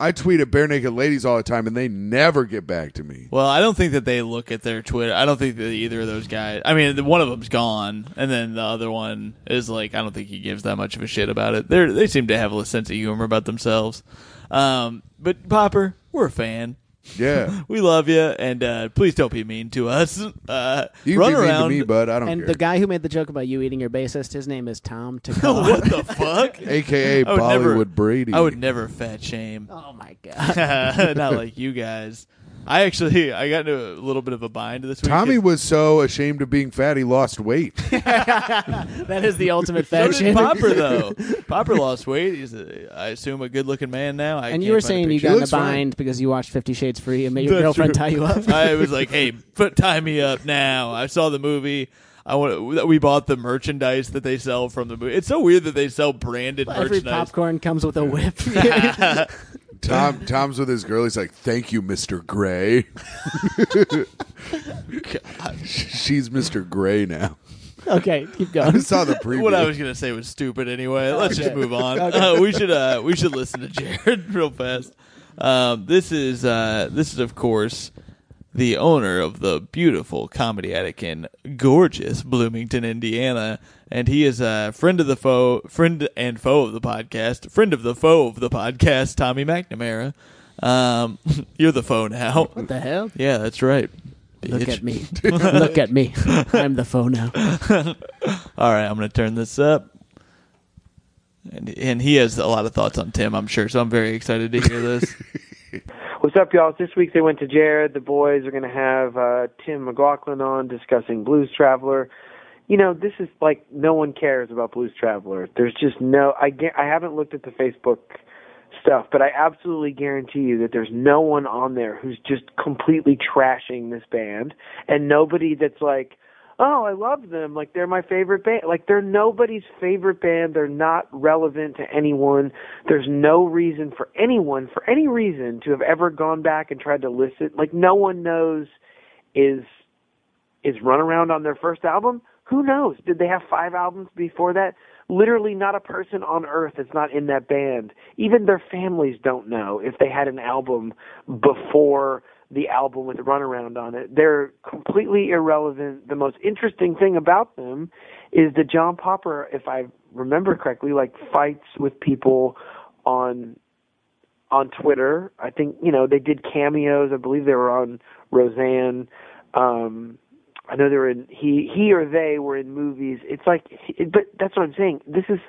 I tweet at Bare Naked Ladies all the time, and they never get back to me. Well, I don't think that they look at their Twitter. I don't think that either of those guys. I mean, the, one of them's gone, and then the other one is like, I don't think he gives that much of a shit about it. They they seem to have a sense of humor about themselves. Um, but Popper, we're a fan. Yeah. We love you, and uh, please don't be mean to us. Uh, You run can be mean around. to me, bud. I don't And care. the guy who made the joke about you eating your bassist, his name is Tom Takar. What the fuck? A K A I would Bollywood never- Brady. I would never fat shame. Oh my god! Not like you guys. I actually I got into a little bit of a bind this week. Tommy was so ashamed of being fat, he lost weight. That is the ultimate so fat did shame. Popper though. Popper lost weight. He's a, I assume a good looking man now. I And can't you were find a saying you picture. got in a looks fine. bind because you watched Fifty Shades Free and made your That's girlfriend true. tie you up. I was like, hey, put, tie me up now. I saw the movie. I want. We bought the merchandise that they sell from the movie. It's so weird that they sell branded Every merchandise. popcorn comes with a whip. Tom Tom's with his girl. He's like, "Thank you, Mister Gray." God. She's Mister Gray now. Okay, keep I going. saw the preview. What I was gonna say was stupid anyway. Let's just Okay. move on. Okay. Uh, we should uh, we should listen to Jared real fast. Um, this is uh, this is of course the owner of the beautiful Comedy Attic in gorgeous Bloomington, Indiana, and he is a friend of the foe, friend and foe of the podcast, friend of the foe of the podcast, Tommy McNamara. Um, you're the foe now. What the hell? Yeah, that's right. Look bitch. at me. Look at me. I'm the foe now. All right, I'm going to turn this up. And and he has a lot of thoughts on Tim, I'm sure, so I'm very excited to hear this. What's up, y'all? This week they went to Jared. The boys are going to have uh, Tim McLaughlin on discussing Blues Traveler. You know, this is like no one cares about Blues Traveler. There's just no – I I haven't looked at the Facebook stuff, but I absolutely guarantee you that there's no one on there who's just completely trashing this band, and nobody that's like, oh, I love them, like they're my favorite band. Like they're nobody's favorite band. They're not relevant to anyone. There's no reason for anyone, for any reason, to have ever gone back and tried to listen. Like no one knows is is Runaround on their first album? Who knows? Did they have five albums before that? Literally not a person on earth that's not in that band. Even their families don't know if they had an album before the album with Runaround on it. They're completely irrelevant. The most interesting thing about them is that John Popper, if I remember correctly, like fights with people on on Twitter. I think, you know, they did cameos. I believe they were on Roseanne. Um, I know they were in, he, he or they were in movies. It's like, but that's what I'm saying. This is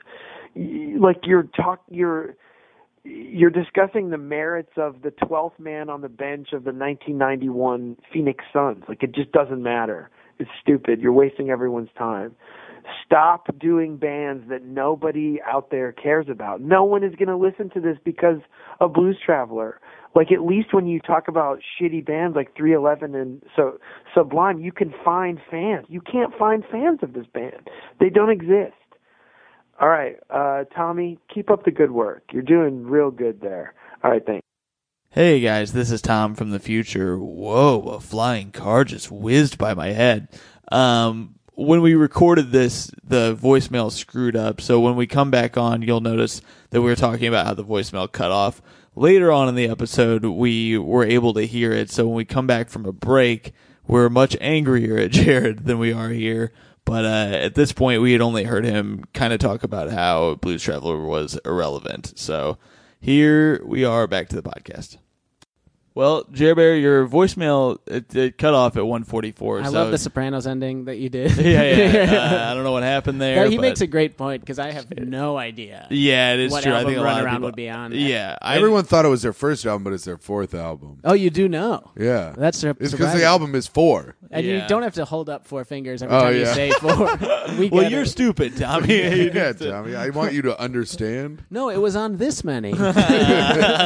like you're talk, you're, you're discussing the merits of the twelfth man on the bench of the nineteen ninety-one Phoenix Suns. Like, it just doesn't matter. It's stupid. You're wasting everyone's time. Stop doing bands that nobody out there cares about. No one is going to listen to this because of Blues Traveler. Like, at least when you talk about shitty bands like three eleven and so Sublime, you can find fans. You can't find fans of this band. They don't exist. All right, uh, Tommy, keep up the good work. You're doing real good there. All right, thanks. Hey guys, this is Tom from the future. Whoa, a flying car just whizzed by my head. Um, when we recorded this, the voicemail screwed up, so when we come back on, you'll notice that we were talking about how the voicemail cut off. Later on in the episode, we were able to hear it, so when we come back from a break, we're much angrier at Jared than we are here. But uh, at this point, we had only heard him kind of talk about how Blues Traveler was irrelevant. So here we are back to the podcast. Well, Jared Bear, your voicemail, it, it cut off at one forty-four. I so love the Sopranos ending that you did. yeah, yeah. uh, I don't know what happened there. But he but makes a great point because I have no idea yeah, it is what true. I album think a lot of Runaround people would be on. Yeah, I, Everyone thought it was their first album, but it's their fourth album. Oh, you do know. Yeah. That's sur- It's because surprising. the album is four. And Yeah. you don't have to hold up four fingers every Oh, time you yeah. say four. We Well, get you're it. stupid, Tommy. You Yeah, just- Tommy. I want you to understand. No, it was on this many.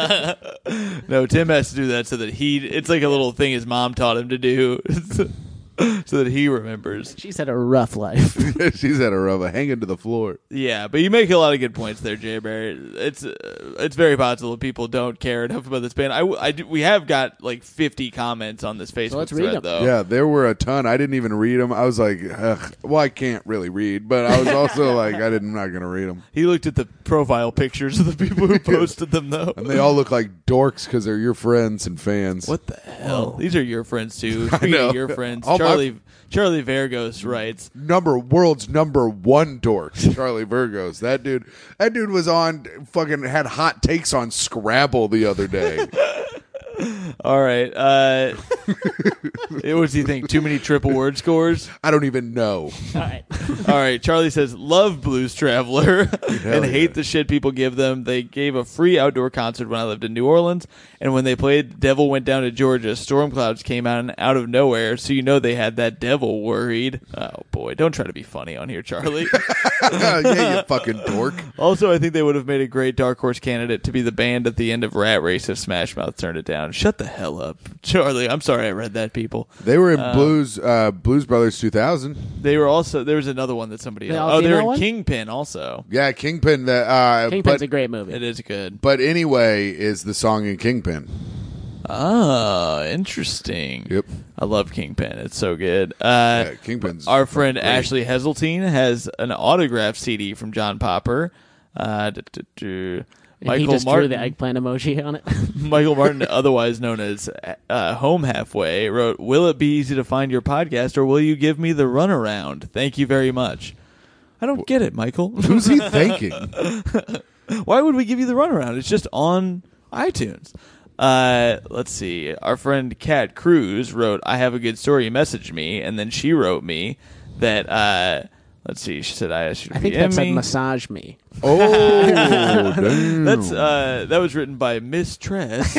No, Tim has to do that so that he. It's like a little thing his mom taught him to do. so that he remembers. She's had a rough life. She's had a rough hanging to the floor. Yeah, but you make a lot of good points there, Jay Barry. It's uh, it's very possible people don't care enough about this band. I, I do- we have got like fifty comments on this Facebook let's read thread, them. though. Yeah, there were a ton. I didn't even read them. I was like, ugh. Well, I can't really read, but I was also like, I didn't, I'm not going to read them. He looked at the profile pictures of the people who posted them, though. And they all look like dorks because they're your friends and fans. What the hell? These are your friends, too. I Speaking know. of your friends, All my- Charlie Charlie Vergos writes, Number world's number one dork, Charlie Vergos. That dude, that dude was on fucking had hot takes on Scrabble the other day. all right, uh, what does he think? Too many triple word scores? I don't even know. All right. All right, Charlie says, love Blues Traveler and hate yeah. the shit people give them. They gave a free outdoor concert when I lived in New Orleans, and when they played Devil Went Down to Georgia, storm clouds came out out of nowhere, so you know they had that devil worried. Oh, boy, don't try to be funny on here, Charlie. Yeah, you fucking dork. Also, I think they would have made a great Dark Horse candidate to be the band at the end of Rat Race if Smash Mouth turned it down. Shut the hell up, Charlie. I'm sorry I read that, people. They were in Blues uh, Blues Brothers two thousand. They were also, there was another one that somebody The else. Oh, they were in all-female one? Kingpin also. Yeah, Kingpin. That uh, Kingpin's but, a great movie. It is good. but anyway, is the song in Kingpin. Ah, interesting. Yep. I love Kingpin. It's so good. Uh, Yeah, Kingpin's our friend great. Ashley Heseltine has an autographed C D from John Popper. Uh, d- d- d- And Michael he just Martin. drew the eggplant emoji on it. Michael Martin, otherwise known as uh, Home Halfway, wrote, "Will it be easy to find your podcast, or will you give me the runaround? Thank you very much." I don't get it, Michael. Who's he thinking? Why would we give you the runaround? It's just on iTunes. Uh, let's see. Our friend Kat Cruz wrote, "I have a good story." Messaged me, and then she wrote me that. Uh, let's see. She said, "I asked you to I think P M that said me." massage me. Oh, damn. That's uh, that was written by Miss Tress.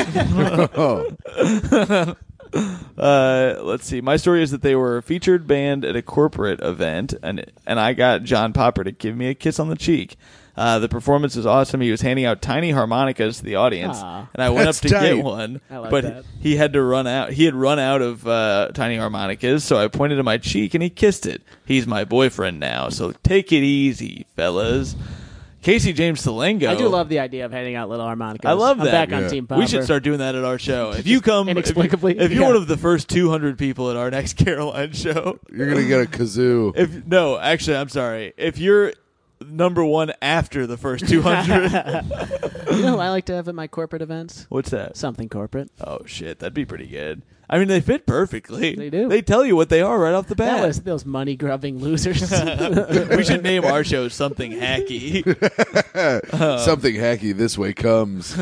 Oh. Uh, let's see. My story is that they were a featured band at a corporate event, and and I got John Popper to give me a kiss on the cheek. Uh, the performance was awesome. He was handing out tiny harmonicas to the audience, Aw. and I went That's up to tight. get one, I like but that. he had to run out. He had run out of uh, tiny harmonicas, so I pointed to my cheek, and he kissed it. He's my boyfriend now, so take it easy, fellas. Casey James Salengo. I do love the idea of handing out little harmonicas. I love I'm that. back Yeah. on Team Popper. We should start doing that at our show. If you come, if, you, Inexplicably, if you're yeah. one of the first two hundred people at our next Caroline show, You're gonna get a kazoo. if no, actually, I'm sorry. If you're number one after the first two hundred, You know who I like to have at my corporate events? what's that? Something corporate. Oh shit, that'd be pretty good. I mean, they fit perfectly. They do. They tell you what they are right off the That bat. was those money grubbing losers. We should name our show something hacky. Something hacky this way comes.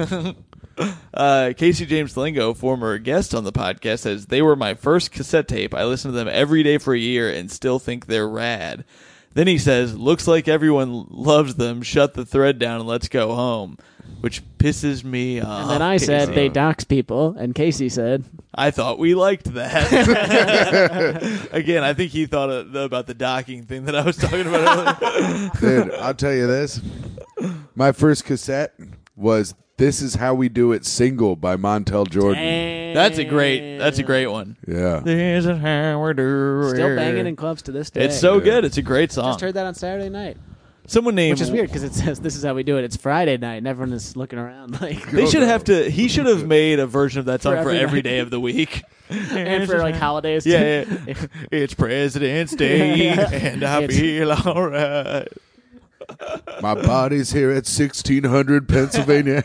Uh, Casey James Lingo, former guest on the podcast, says they were my first cassette tape. I listened to them every day for a year and still think they're rad. Then he says, "Looks like everyone loves them. Shut the thread down and let's go home," which pisses me off. And then I said Casey. they dox people, and Casey said, I thought we liked that. Again, I think he thought uh, about the docking thing that I was talking about earlier. Dude, I'll tell you this. My first cassette was "This Is How We Do It" single by Montel Jordan. "Damn." That's a great. That's a great one. Yeah. This is how we do it. Still banging in clubs to this day. It's so Yeah. good. It's a great song. Just heard that on Saturday night, Someone named which is weird because it says this is how we do it. It's Friday night, and everyone is looking around like, They should have to. He should have made a version of that song For for every every night. day of the week. and for like holidays. too. Yeah, yeah. It's President's Day, Yeah. and I It's- feel all right. My body's here at sixteen hundred Pennsylvania.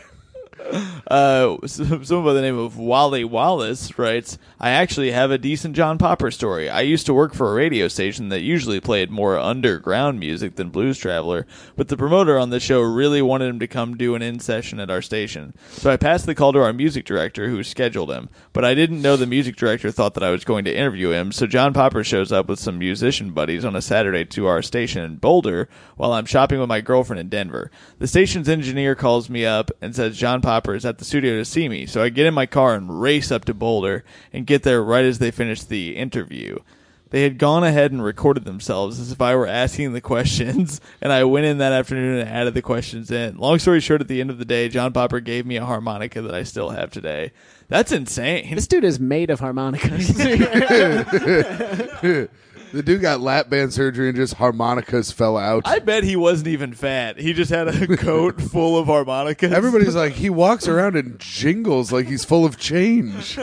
Uh, someone by the name of Wally Wallace writes, "I actually have a decent John Popper story. I used to work for a radio station that usually played more underground music than Blues Traveler, but the promoter on the show really wanted him to come do an in-session at our station. So I passed the call to our music director, who scheduled him. But I didn't know the music director thought that I was going to interview him, so John Popper shows up with some musician buddies on a Saturday to our station in Boulder while I'm shopping with my girlfriend in Denver. The station's engineer calls me up and says John Popper is at the studio to see me, so I get in my car and race up to Boulder and get there right as they finish the interview. They had gone ahead and recorded themselves as if I were asking the questions, and I went in that afternoon and added the questions in. Long story short, at the end of the day, John Popper gave me a harmonica that I still have today. That's insane. This dude is made of harmonicas. The dude got lap band surgery and just harmonicas fell out. I bet he wasn't even fat. He just had a coat full of harmonicas. Everybody's like, he walks around and jingles like he's full of change.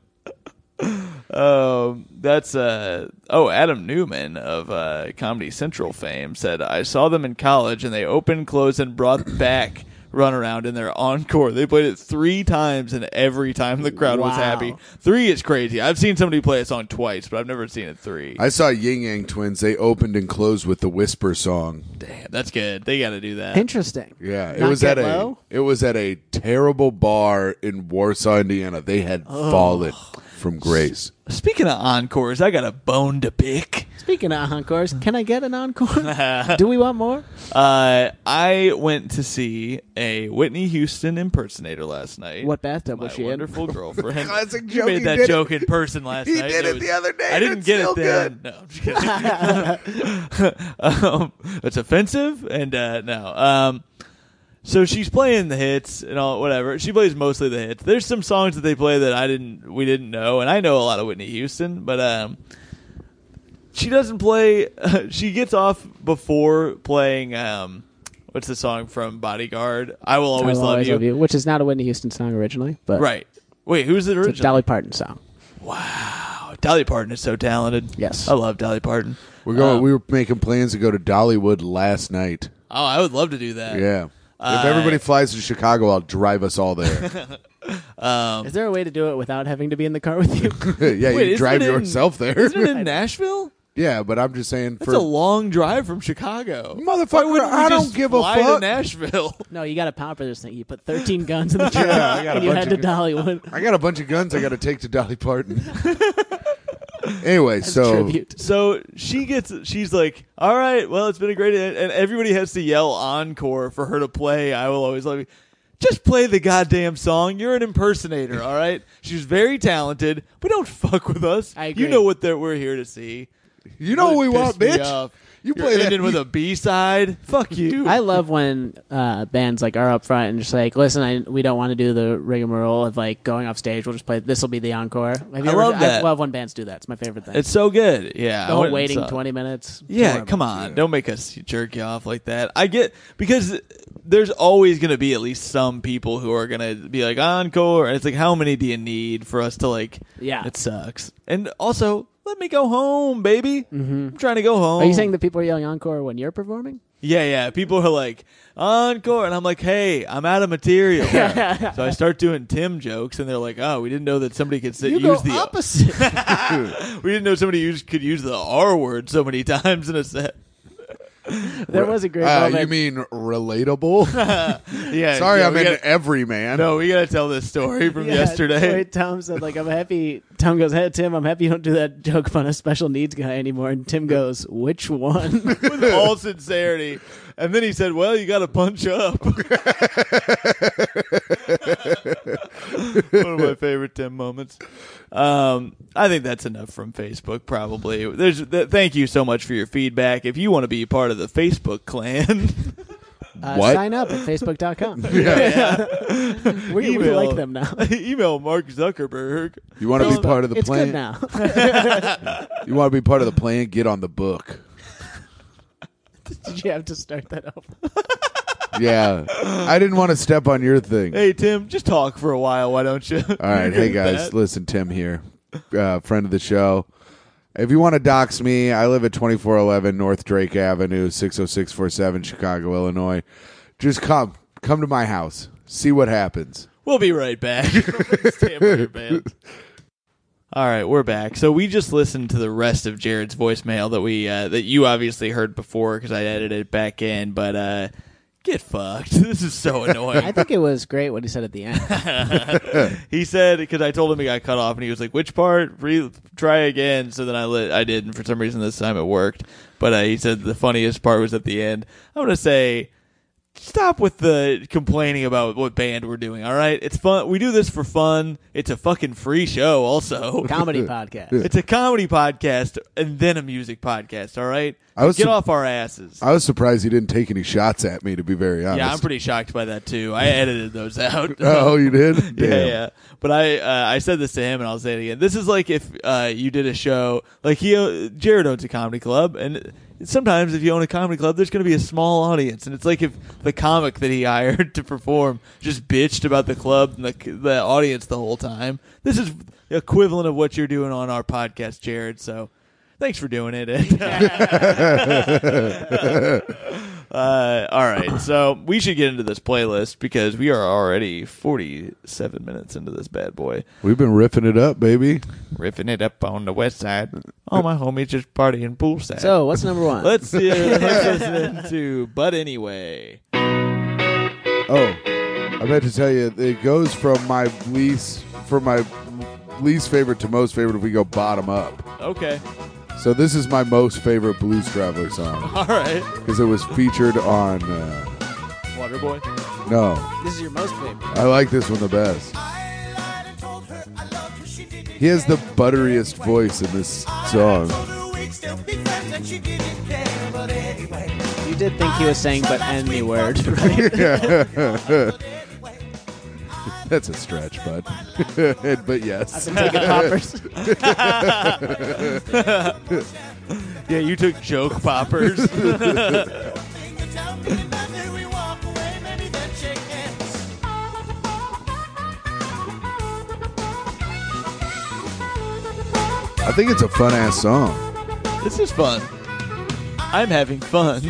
Um, that's uh oh, Adam Newman of uh, Comedy Central fame said, I saw them in college and they opened, closed, and brought back Runaround in their encore. They played it three times, and every time the crowd was Wow. happy. Three is crazy. I've seen somebody play a song twice, but I've never seen it three. I saw Yin Yang Twins. They opened and closed with the Whisper song. Damn, that's good. They got to do that. Interesting. Yeah, it Not was Get at Low? a it was at a terrible bar in Warsaw, Indiana. They had fallen from grace. Speaking of encores, I got a bone to pick. Speaking of encores, can I get an encore? Do we want more? Uh, I went to see a Whitney Houston impersonator last night. What bathtub My was she in? wonderful girlfriend. Classic You joke. made He that did it. joke in person last He night. did it was- the other day, I and didn't it's get still it then. No, I'm just kidding. um, it's offensive, and uh, no. Um, so she's playing the hits and all, whatever. She plays mostly the hits. There's some songs that they play that I didn't, we didn't know, and I know a lot of Whitney Houston, but um, she doesn't play. She gets off before playing. Um, what's the song from Bodyguard? I will always, I will love, always you. love you, which is not a Whitney Houston song originally, but Right. Wait, who's the it's a original? Dolly Parton song. Wow, Dolly Parton is so talented. Yes. I love Dolly Parton. We're going. Um, we were making plans to go to Dollywood last night. Oh, I would love to do that. Yeah. Uh, if everybody flies to Chicago, I'll drive us all there. Um, Is there a way to do it without having to be in the car with you? yeah, Wait, you isn't drive it in- yourself there. isn't it in Nashville? Yeah, but I'm just saying That's for a long drive from Chicago. Motherfucker, Why wouldn't we I don't just give a fly to fuck. Nashville. No, you got to pop for this thing. You put thirteen guns in the trunk, Yeah, I got a and you bunch head to of Dollywood. I got a bunch of guns I got to take to Dolly Parton. Anyway, As so tribute. So she gets, she's like, all right, well, it's been a great, and everybody has to yell encore for her to play I Will Always Love You. Just play the goddamn song. You're an impersonator, all right? She's very talented, but don't fuck with us. I agree. You know what they're, we're here to see. you know what we Really want, pissed me bitch. off. You You're play that ending with a B-side. Fuck you. I love when uh, bands like are up front and just like, listen, I, we don't want to do the rigmarole of like going off stage. We'll just play. This will be the encore. Have you I ever, love that. I love when bands do that. It's my favorite thing. It's so good. Yeah. the I whole went and waiting saw it. twenty minutes. Yeah, Horrible. come on. Don't make us jerk you off like that. I get, because there's always going to be at least some people who are going to be like, encore. And it's like, how many do you need for us to like, Yeah. it sucks. And also, let me go home, baby. I'm trying to go home. Are you saying that people are yelling encore when you're performing? Yeah, yeah. People are like, encore. And I'm like, hey, I'm out of material. So I start doing Tim jokes, and they're like, oh, we didn't know that somebody could sit, You use go the opposite. we didn't know somebody use, could use the R word so many times in a set. There was a great Uh, moment. you mean relatable? Yeah. Sorry, yeah, I'm we in gotta- every man. No, we gotta tell this story from Yeah, yesterday. wait, Tom said, like, I'm happy. Tom goes, hey, Tim, I'm happy you don't do that joke about a special needs guy anymore. And Tim goes, which one? With all sincerity. And then he said, well, you gotta punch up. One of my favorite Tim moments. Um, I think that's enough from Facebook, probably. There's th- thank you so much for your feedback. If you want to be part of the Facebook clan, Uh, What? Sign up at facebook dot com. Yeah. we, we email- like them now. email Mark Zuckerberg. You want to be part of the it's plan? good now. You want to be part of the plan? Get on the book. Did you have to start that over? Yeah, I didn't want to step on your thing. Hey, Tim, just talk for a while, why don't you? All right, hey guys, listen, Tim here, uh, friend of the show. If you want to dox me, I live at twenty-four eleven North Drake Avenue, six oh six four seven, Chicago, Illinois. Just come, come to my house, see what happens. We'll be right back. Stand by your band. All right, we're back. So we just listened to the rest of Jared's voicemail that we uh, that you obviously heard before because I edited it back in. But uh, get fucked. This is so annoying. I think it was great what he said at the end. He said, because I told him he got cut off, and he was like, which part? Re- try again. So then I lit, I did, and for some reason this time it worked. But uh, he said the funniest part was at the end. I'm going to say, stop with the complaining about what band we're doing, all right? It's fun. We do this for fun. It's a fucking free show also. Comedy podcast. It's a comedy podcast and then a music podcast, all right? I was Get su- off our asses. I was surprised he didn't take any shots at me, to be very honest. Yeah, I'm pretty shocked by that, too. I edited those out. Oh, you did? Yeah, Damn. yeah. But I uh, I said this to him, and I'll say it again. This is like if uh, you did a show, like he, uh, Jared owns a comedy club, and sometimes if you own a comedy club, there's going to be a small audience, and it's like if the comic that he hired to perform just bitched about the club and the, the audience the whole time. This is the equivalent of what you're doing on our podcast, Jared, so thanks for doing it. uh, all right, so we should get into this playlist because we are already forty-seven minutes into this bad boy. We've been riffing it up, baby. Riffing it up on the west side. All my homies just partying poolside. So, what's number one? Let's see. Let's listen to But Anyway. Oh, I meant to tell you, it goes from my least from my least favorite to most favorite if we go bottom up. Okay. So this is my most favorite Blues Traveler song All right. because it was featured on. Uh, Waterboy. no, This is your most favorite. I like this one the best. He has the butteriest voice in this song. You did think he was saying but any word, right? That's a stretch, bud. But yes. I've been taking poppers. Yeah, you took joke poppers. I think it's a fun ass song. This is fun. I'm having fun.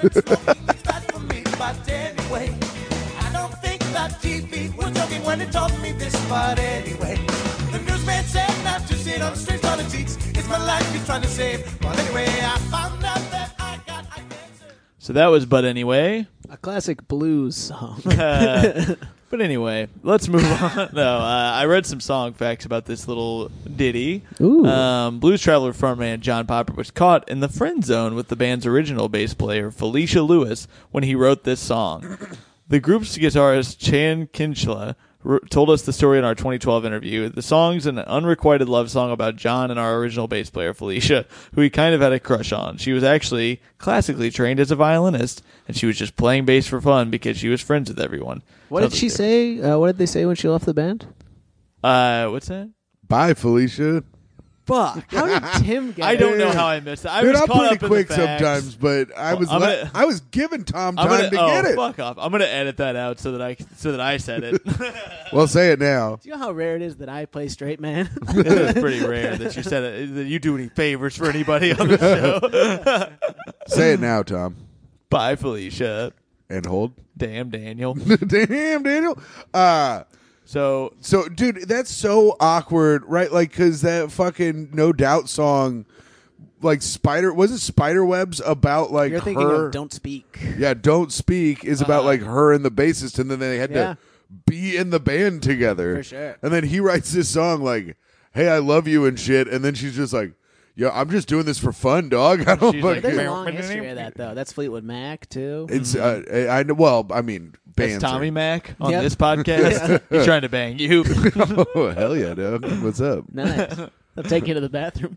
When it told me this, but anyway, the newsman said not to sit on the streets on the cheeks. It's my life he's trying to save. But anyway, I found out that I got I cancer. So that was But Anyway. A classic blues song. Uh, but anyway, let's move on. No, uh, I read some song facts about this little ditty. Ooh. Um, Blues Traveler frontman John Popper was caught in the friend zone with the band's original bass player, Felicia Lewis, when he wrote this song. The group's guitarist, Chan Kinchla, r- told us the story in our twenty twelve interview. The song's an unrequited love song about John and our original bass player, Felicia, who he kind of had a crush on. She was actually classically trained as a violinist, and she was just playing bass for fun because she was friends with everyone. What did she say? Uh, what did they say when she left the band? Uh, what's that? Bye, Felicia. Fuck. How did Tim get I it? don't know how I missed it. I Dude, was I'm caught pretty up in quick the facts. sometimes, but I Well, was I'm le- gonna- I was giving Tom I'm time gonna, to oh, get it. fuck off. I'm gonna edit that out so that I so that I said it. Well, say it now. Do you know how rare it is that I play straight man? It's pretty rare that you said it. That you do any favors for anybody on the show. Say it now, Tom. Bye, Felicia. And hold. Damn, Daniel. Damn, Daniel. Uh, So so, dude, that's so awkward, right? Like, because that fucking No Doubt song, like, Spider, wasn't Spiderwebs about, like, You're thinking her? of Don't Speak. Yeah, Don't Speak is about, Uh-huh. like, her and the bassist, and then they had Yeah. to be in the band together. For sure. And then he writes this song, like, hey, I love you and shit, and then she's just like, yeah, I'm just doing this for fun, dog. I don't She's like, fucking... There's a long history of that, though. That's Fleetwood Mac, too. It's, uh, I know, well, I mean, that's bands Tommy are- Mac on Yep. this podcast. He's trying to bang you. Oh, hell yeah, dude. What's up? Nice. I'll take you to the bathroom.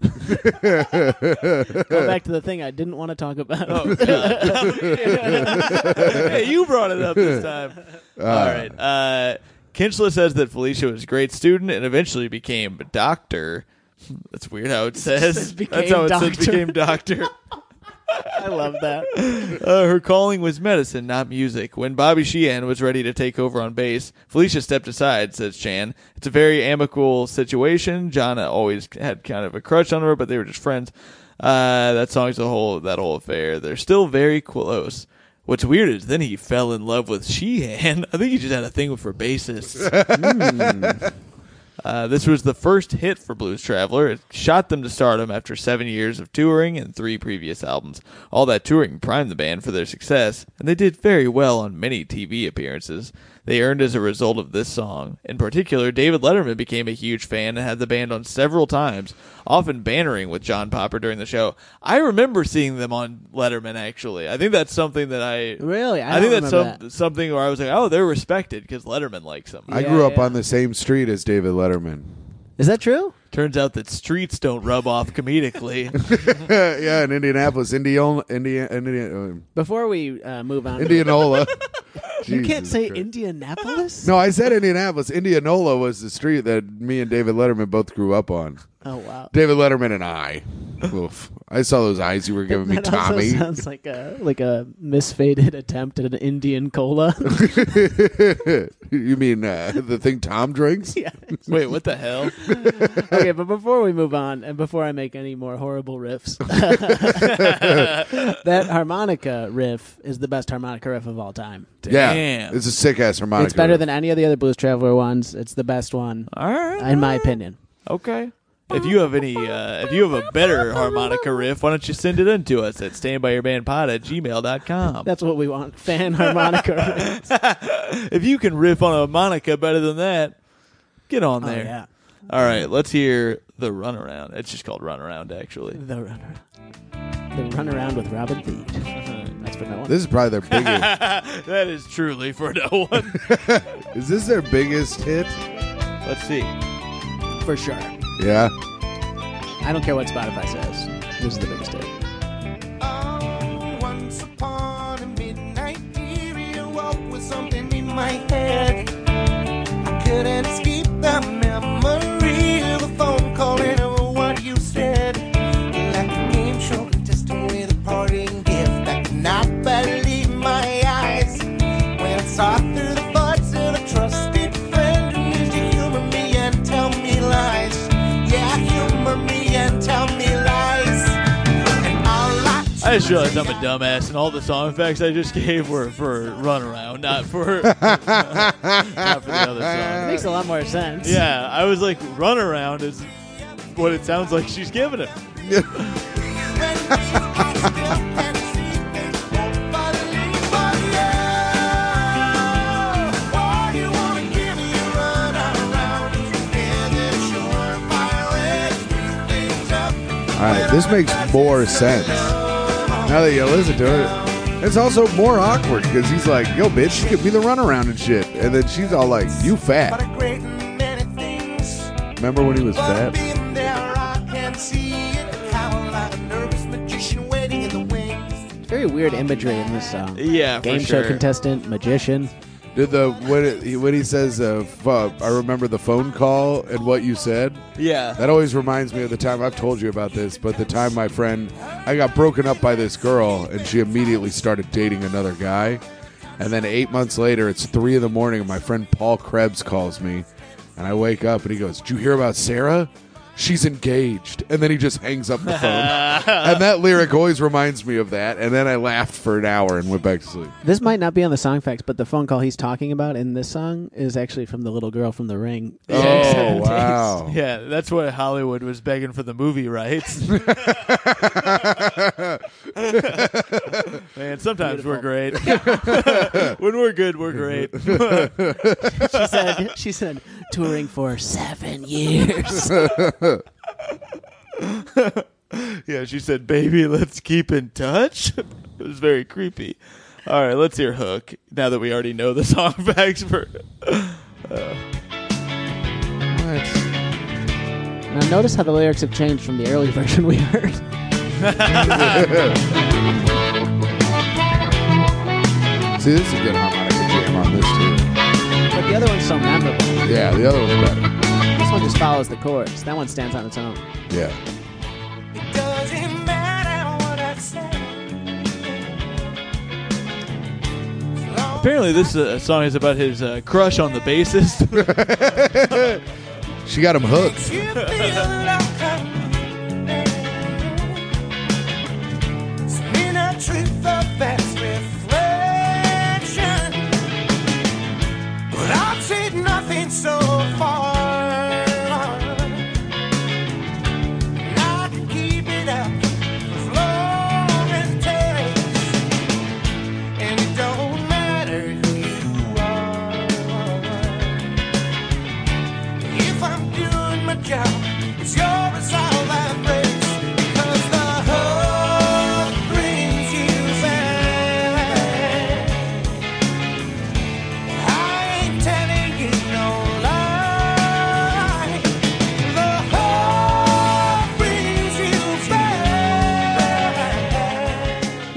Go back to the thing I didn't want to talk about. Oh, hey, you brought it up this time. All right. Uh, Kinchla says that Felicia was a great student and eventually became a doctor. That's weird how it says. says became That's how it doctor. says became doctor. I love that. Uh, her calling was medicine, not music. When Bobby Sheehan was ready to take over on bass, Felicia stepped aside, says Chan. It's a very amicable situation. John always had kind of a crush on her, but they were just friends. Uh, that song's a whole, that whole affair. They're still very close. What's weird is then he fell in love with Sheehan. I think he just had a thing for bassists. mm. Uh, this was the first hit for Blues Traveler. It shot them to stardom after seven years of touring and three previous albums. All that touring primed the band for their success, and they did very well on many T V appearances. They earned as a result of this song. In particular, David Letterman became a huge fan and had the band on several times, often bantering with John Popper during the show. I remember seeing them on Letterman, actually. I think that's something that I... Really? I, I, think don't that's remember some, that. something where I was like, oh, they're respected because Letterman likes them. I Yeah, grew up yeah. on the same street as David Letterman. Is that true? Turns out that streets don't rub off comedically. Yeah, in Indianapolis, Indiana, Indiana, Indiana, Before we uh, move on, Indianola. you can't Jesus say Christ. Indianapolis? No, I said Indianapolis. Indianola was the street that me and David Letterman both grew up on. Oh, wow. David Letterman and I. Oof. I saw those eyes you were giving me, That also Tommy. sounds like a like a misfated attempt at an Indian cola. You mean uh, the thing Tom drinks? Yeah. Wait, what the hell? Okay, but before we move on, and before I make any more horrible riffs, that harmonica riff is the best harmonica riff of all time. Yeah. Damn. It's a sick ass harmonica. It's better than any of the other Blues Traveler ones. It's the best one, All right. in my opinion. Okay. If you have any, uh, if you have a better harmonica riff, why don't you send it in to us at standbyourbandpod at gmail dot com. That's what we want. Fan harmonica riffs. If you can riff on a harmonica better than that, get on Oh, there. yeah. All right, let's hear the runaround. It's just called runaround, actually. The runaround. The runaround with Robin Thede. That's for no one. This is probably their biggest. That is truly for no one. Is this their biggest hit? Let's see. For sure. Yeah. I don't care what Spotify says. This is the biggest hit. Oh, once upon a midnight period, walk with something in my head. I couldn't escape the memory of a phone call and of what you said. Like a game show contestant with a parting gift. I could not believe my eyes when I saw through the thoughts of a trusted friend who used to humor me and tell me lies. Yeah, humor me and tell me lies. And all I I just realized I'm a dumbass, and all the song effects I just gave were for runaround, not for not for the other It song. makes a lot more sense. Yeah, I was like, runaround is what it sounds like she's giving him. All right, this makes more sense now that you listen to it. It's also more awkward because he's like, "Yo, bitch, you could be the runaround and shit," and then she's all like, "You fat." Remember when he was fat? Very weird imagery in this song. Yeah, for Game sure. show contestant, magician. Did the when it, when he says, uh, f- "I remember the phone call and what you said." Yeah. That always reminds me of the time I've told you about this, but the time my friend, I got broken up by this girl and she immediately started dating another guy. And then eight months later, it's three in the morning and my friend Paul Krebs calls me and I wake up and he goes, "Did you hear about Sarah? She's engaged." And then he just hangs up the phone. And that lyric always reminds me of that. And then I laughed for an hour and went back to sleep. This might not be on the song facts, but the phone call he's talking about in this song is actually from the little girl from The Ring. Oh, wow. Yeah, that's why Hollywood was begging for the movie rights. Man, sometimes we're great. When we're good, we're great. She said, she said, touring for seven years. Yeah, she said, "Baby, let's keep in touch." It was very creepy. All right, let's hear Hook. Now that we already know the song facts for. Now notice how the lyrics have changed from the early version we heard. See, this is a good harmonica jam on this, too. But the other one's so memorable. Yeah, the other one's better. This one just follows the chorus. That one stands on its own. Yeah. Doesn't matter what I say. Apparently, this uh, song is about his uh, crush on the bassist. She got him hooked. You feel like it's been a truth of best reflection, but I'll trade nothing so far.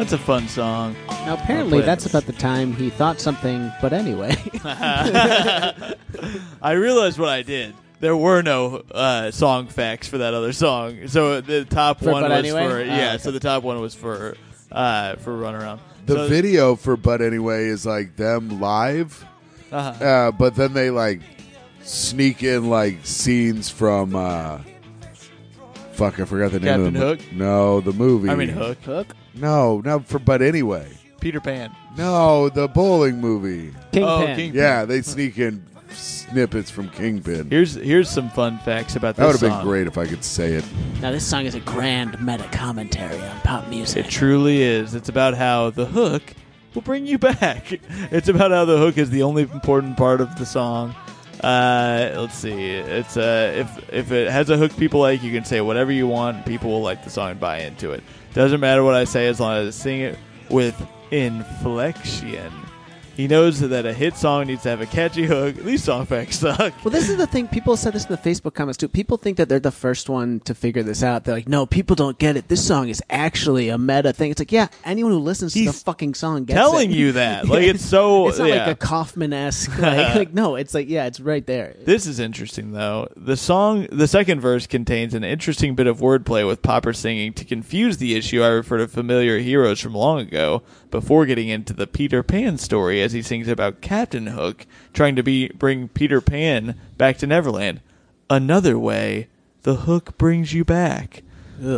That's a fun song. Now, apparently, play that's this. about the time he thought something, but anyway. I realized what I did. There were no uh, song facts for that other song. So the top For one But was Anyway? for Oh, yeah. okay. So the top one was for uh, for Runaround. The so, video for But Anyway is like them live, uh-huh. uh, but then they like sneak in like scenes from. Uh, fuck, I forgot the name Captain of the mo- Hook? No, the movie. I mean Hook, Hook? No, not for But Anyway. Peter Pan. No, the bowling movie. Kingpin. Oh, King- Yeah, they sneak in snippets from Kingpin. Here's here's some fun facts about this That would have been song. great if I could say it. Now, this song is a grand meta commentary on pop music. It truly is. It's about how the hook will bring you back. It's about how the hook is the only important part of the song. Uh, let's see. It's uh, if if it has a hook people like, you can say whatever you want. And people will like the song and buy into it. Doesn't matter what I say as long as I sing it with inflection. He knows that a hit song needs to have a catchy hook. These song facts suck. Well, this is the thing. People said this in the Facebook comments, too. People think that they're the first one to figure this out. They're like, no, people don't get it. This song is actually a meta thing. It's like, yeah, anyone who listens to He's the fucking song gets telling it. you that. Like, it's so... It's not yeah. like a Kaufman-esque. Like, like, no, it's like, yeah, it's right there. This is interesting, though. The song, the second verse contains an interesting bit of wordplay with Popper singing to confuse the issue. I refer to familiar heroes from long ago before getting into the Peter Pan story, as he sings about Captain Hook trying to be bring Peter Pan back to Neverland. Another way, the hook brings you back. Ugh.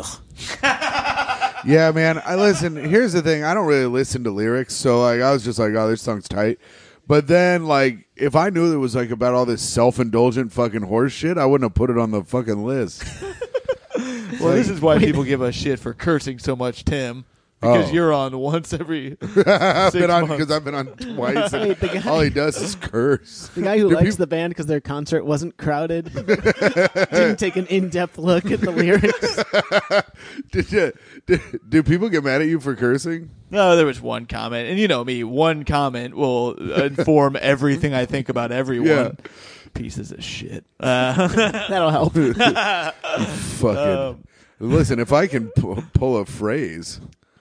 Yeah, man. I listen. Here's the thing. I don't really listen to lyrics, so like I was just like, oh, this song's tight. But then, like, if I knew it was like about all this self-indulgent fucking horse shit, I wouldn't have put it on the fucking list. Well, this is why people give us shit for cursing so much, Tim. Because Oh. you're on once every I've six been on months. because I've been on twice. And Wait, the guy- all he does is curse. The guy who Do likes peop- the band because their concert wasn't crowded didn't take an in-depth look at the lyrics. Did you, do, do people get mad at you for cursing? No, there was one comment. And you know me, one comment will inform everything I think about everyone. Yeah. Pieces of shit. Uh, That'll help. Fucking Um, listen. If I can pu- pull a phrase,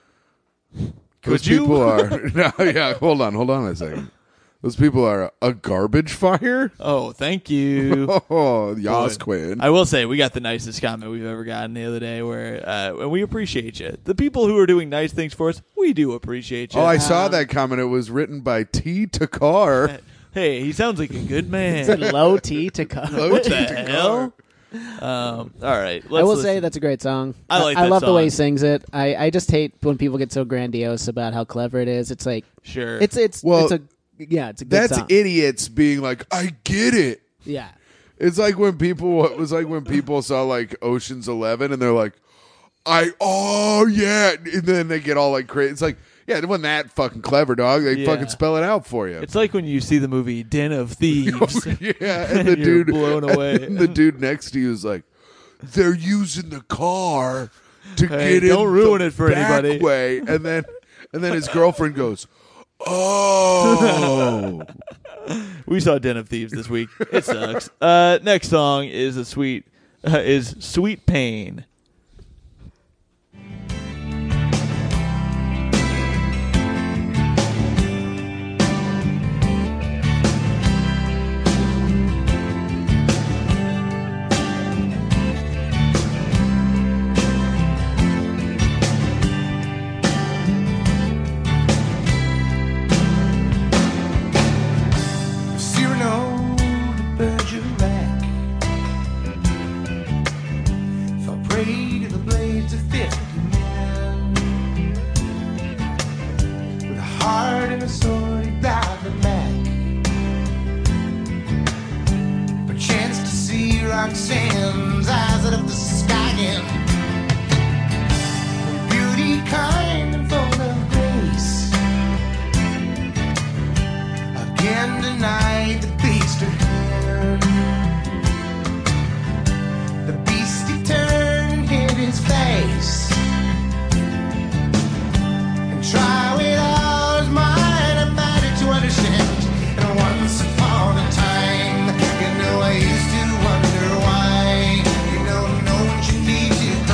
those Could you? people are. No, yeah. Hold on. Hold on a second. Those people are a garbage fire. oh, thank you. Oh, Yas Boy. Quinn. I will say we got the nicest comment we've ever gotten the other day, where uh, and we appreciate you. The people who are doing nice things for us, we do appreciate you. Oh, I saw that comment. It was written by T. Takar. Hey, he sounds like a good man. Said low T to cut. Low What T. the Takar. hell? Um, all right. Let's I will listen. say that's a great song. I like I that love the way he song. sings it. I, I just hate when people get so grandiose about how clever it is. It's like Sure. it's it's Well, it's a yeah, it's a good That's song. idiots being like, I get it. Yeah. It's like when people. It was like when people saw like Ocean's Eleven, and they're like, I oh yeah, and then they get all like crazy. It's like, yeah, it wasn't that fucking clever, dog. They Yeah. fucking spell it out for you. It's like when you see the movie Den of Thieves. Yeah, and the And you're dude blown away. And the dude next to you is like, they're using the car to Hey, get in. don't ruin the it for back anybody. way. And then, and then his girlfriend goes, "Oh, We saw Den of Thieves this week. It sucks. Uh, next song is a sweet uh, is Sweet Pain. Cyrano to Bergerac fell prey to the blades of fifty men. With a heart and a sword, he died the back. But chance to see Roxanne's eyes lit up the sky again. Beauty kind and full of grace, again denied the beast her hand. The beast he turned and hid his face, and tried with all his might and matter to understand. And once upon a time, you know I used to wonder why. You know, know what you need to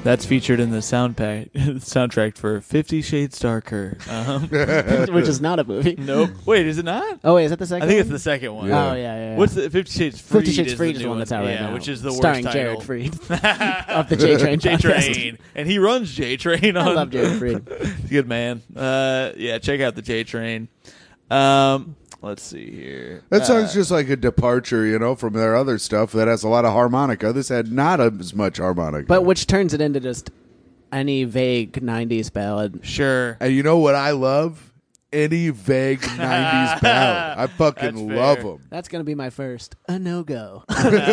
That's featured in the sound pack, soundtrack for Fifty Shades Darker. Um, Which is not a movie. nope. Wait, is it not? Oh, wait, is that the second I think one? it's the second one. Yeah. Oh, yeah, yeah, yeah. What's the Fifty Shades Freed? Fifty Shades is Freed the is new the one that's out right yeah, now. which is the Starring worst title. Jared Freed of the J Train J podcast. Train, and he runs J Train. I On, love Jared Freed. He's a good man. Uh, yeah, check out the J Train. Um, let's see here. That Uh, song's just like a departure, you know, from their other stuff that has a lot of harmonica. This had not as much harmonica. But which turns it into just any vague nineties ballad. Sure. and you know what I love? Any vague nineties ballad. I That's fucking fair. love them. That's going to be my first a no-go.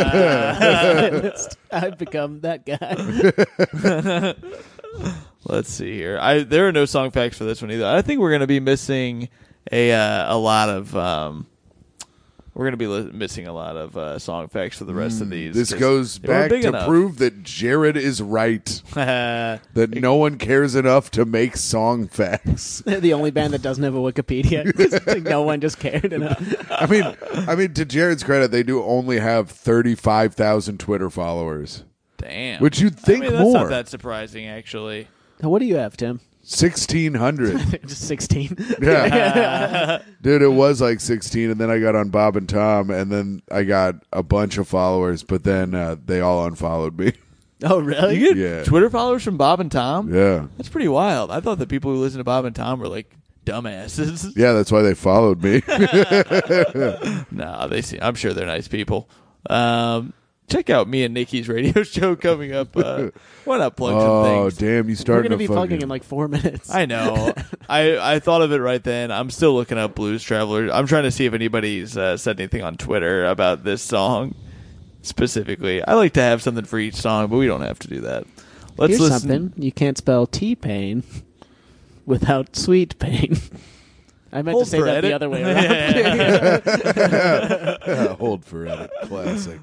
I've become that guy. Let's see here. I there are no song facts for this one either. I think we're going to be missing a uh, a lot of um, we're going to be li- missing a lot of uh, song facts for the rest of these. This 'cause goes they weren't back big to enough. prove that Jared is right. that no one cares enough to make song facts. The only band that doesn't have a Wikipedia. 'Cause, like, no one just cared enough. I mean, I mean, to Jared's credit, they do only have thirty-five thousand Twitter followers, Damn. which you'd think I mean, that's more. not that surprising, actually. What do you have, Tim? sixteen hundred. Just sixteen. Yeah. Dude, it was like sixteen, and then I got on Bob and Tom, and then I got a bunch of followers, but then uh, they all unfollowed me. Oh, really? You get Yeah. Twitter followers from Bob and Tom? Yeah. That's pretty wild. I thought the people who listen to Bob and Tom were like dumbasses. Yeah, that's why they followed me. No, they see. I'm sure they're nice people. Um, check out me and Nikki's radio show coming up. Uh, why not plug Oh, some things? damn, you We're started going to be fucking... plugging in like four minutes. I know. I I thought of it right then. I'm still looking up Blues Traveler. I'm trying to see if anybody's uh, said anything on Twitter about this song specifically. I like to have something for each song, but we don't have to do that. Let's Here's listen. something. You can't spell T-Pain without sweet pain. I meant Hold to say for that edit. the other way around. Uh, hold for edit. Classic.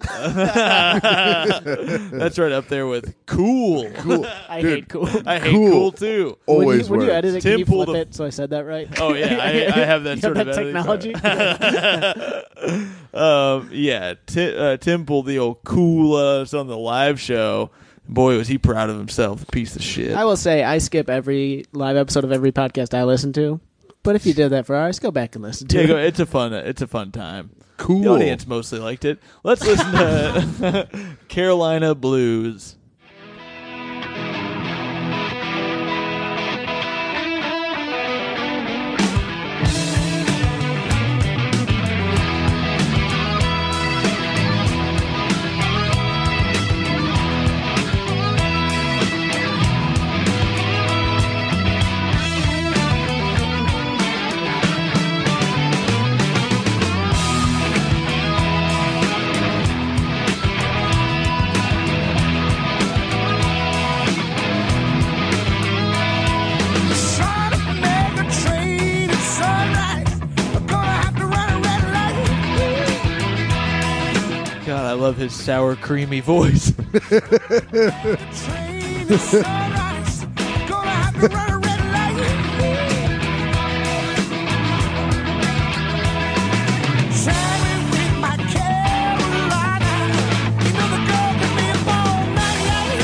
That's right up there with cool. Cool. I Dude, hate cool. I hate Cool. cool, too. Always when you, when you works. edit it, Tim can you flip pulled a- it so I said that right? Oh, yeah. I, I have that You sort have of that editing technology. Um, yeah, Ti uh, Tim pulled the old cool uh, us on the live show. Boy, was he proud of himself, piece of shit. I will say I skip every live episode of every podcast I listen to. But if you did that for ours, go back and listen to Yeah, it. go, it's a fun, it's a fun time. Cool. The audience mostly liked it. Let's listen to Carolina Blues. Shot up a mega train at sunrise. I'm gonna have to run a red light. God, I love his sour, creamy voice. Train at sunrise. Gonna have to run a red light. Traveling with my Carolina. You know the girl can be a ball night.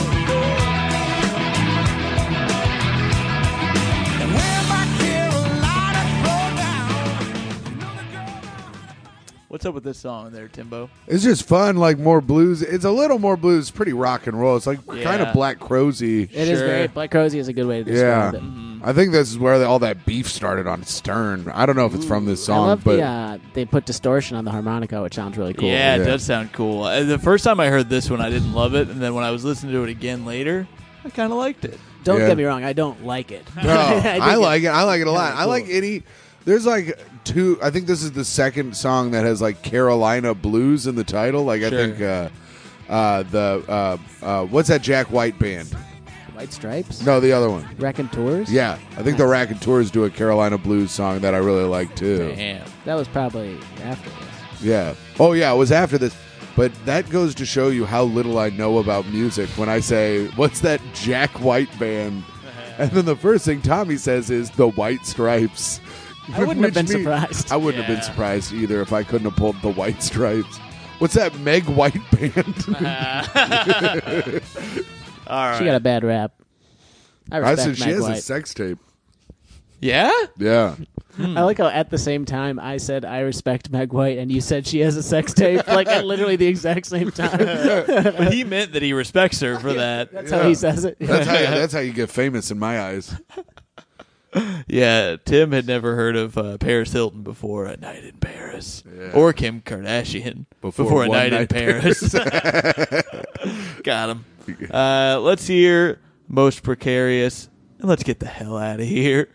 And when my Carolina throw down, you know the girl. What's up with this song there, Timbo? It's just fun, like more blues. It's a little more blues, pretty rock and roll. It's like kind Yeah. of Black Crowsy. It is Sure. very Black Crowsy is a good way to Yeah. describe it. I think this is where the, all that beef started on Stern. I don't know if it's from this I song, love but the uh, they put distortion on the harmonica, which sounds really cool. Yeah, it Yeah. does sound cool. Uh, The first time I heard this one, I didn't love it, and then when I was listening to it again later, I kind of liked it. Don't Yeah. get me wrong, I don't like it. no, I, think like it. I like it a lot. kinda I like cool. any. There's like two. I think this is the second song that has like Carolina blues in the title. Like I Sure. think uh, uh, the uh, uh, what's that Jack White band? White Stripes, No, the other one. Raconteurs. Yeah, I think the Raconteurs do a Carolina blues song that I really like too. Damn. that was probably after this. Yeah. Oh yeah, it was after this. But that goes to show you how little I know about music when I say, "What's that Jack White band?" And then the first thing Tommy says is the White Stripes. I wouldn't have Which been means- surprised. I wouldn't have Yeah. been surprised either if I couldn't have pulled the White Stripes. What's that Meg White band? All right. She got a bad rap. I I respect said Meg she has White. a sex tape. Yeah? Yeah. I like how at the same time I said I respect Meg White and you said she has a sex tape, like at literally the exact same time. But he meant that he respects her for that. That's Yeah. how he says it. That's how you, that's how you get famous in my eyes. Yeah, Tim had never heard of uh, Paris Hilton before A Night in Paris. Yeah. Or Kim Kardashian Before before, A One Night, in Night Paris. Got him. Uh, let's hear Most Precarious, and let's get the hell out of here.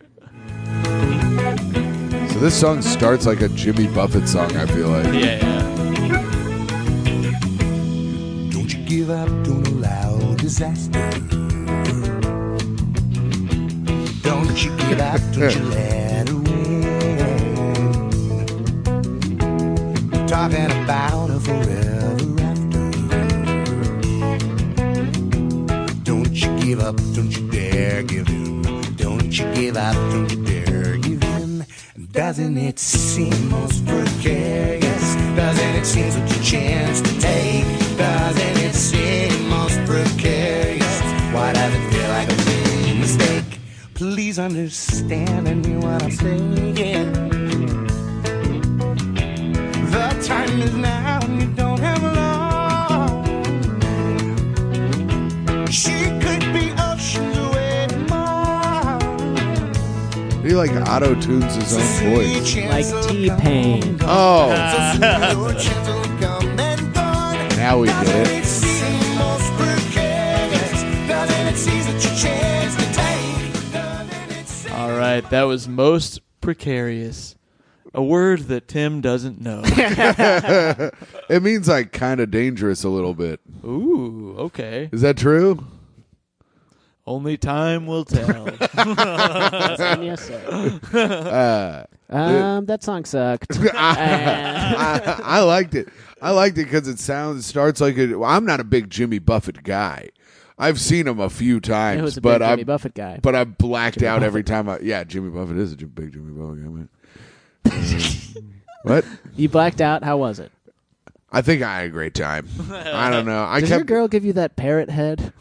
So this song starts like a Jimmy Buffett song, I feel like. Yeah. Don't you give up, don't allow disaster. Don't you give up, don't you let her win. Talking about a forever after. Don't you give up, don't you dare give in. Don't you give up, don't you dare give in. Doesn't it seem most precarious? Doesn't it seem such a chance to take? Doesn't it seem most precarious? Why does it feel like a big mistake? Please understand and hear what I'm saying. The time is now and you don't have long. She could be oceans away tomorrow. He like auto tunes his own voice. Like T-Pain. Oh, Now now we get it. All right, that was Most Precarious. A word that Tim doesn't know. It means like kind of dangerous a little bit. Ooh, okay. Is that true? Only time will tell. And yes, sir. Uh, Um, that song sucked. And- I, I liked it. I liked it because it sounds it starts like a. Well, I'm not a big Jimmy Buffett guy. I've seen him a few times, It was a but big Jimmy I'm Buffett guy. but I'm blacked Jimmy out every Buffett. time. I yeah, Jimmy Buffett is a j- big Jimmy Buffett guy. Man. Um, what? You blacked out. How was it? I think I had a great time. I don't know. I Does your kept girl give you that parrot head?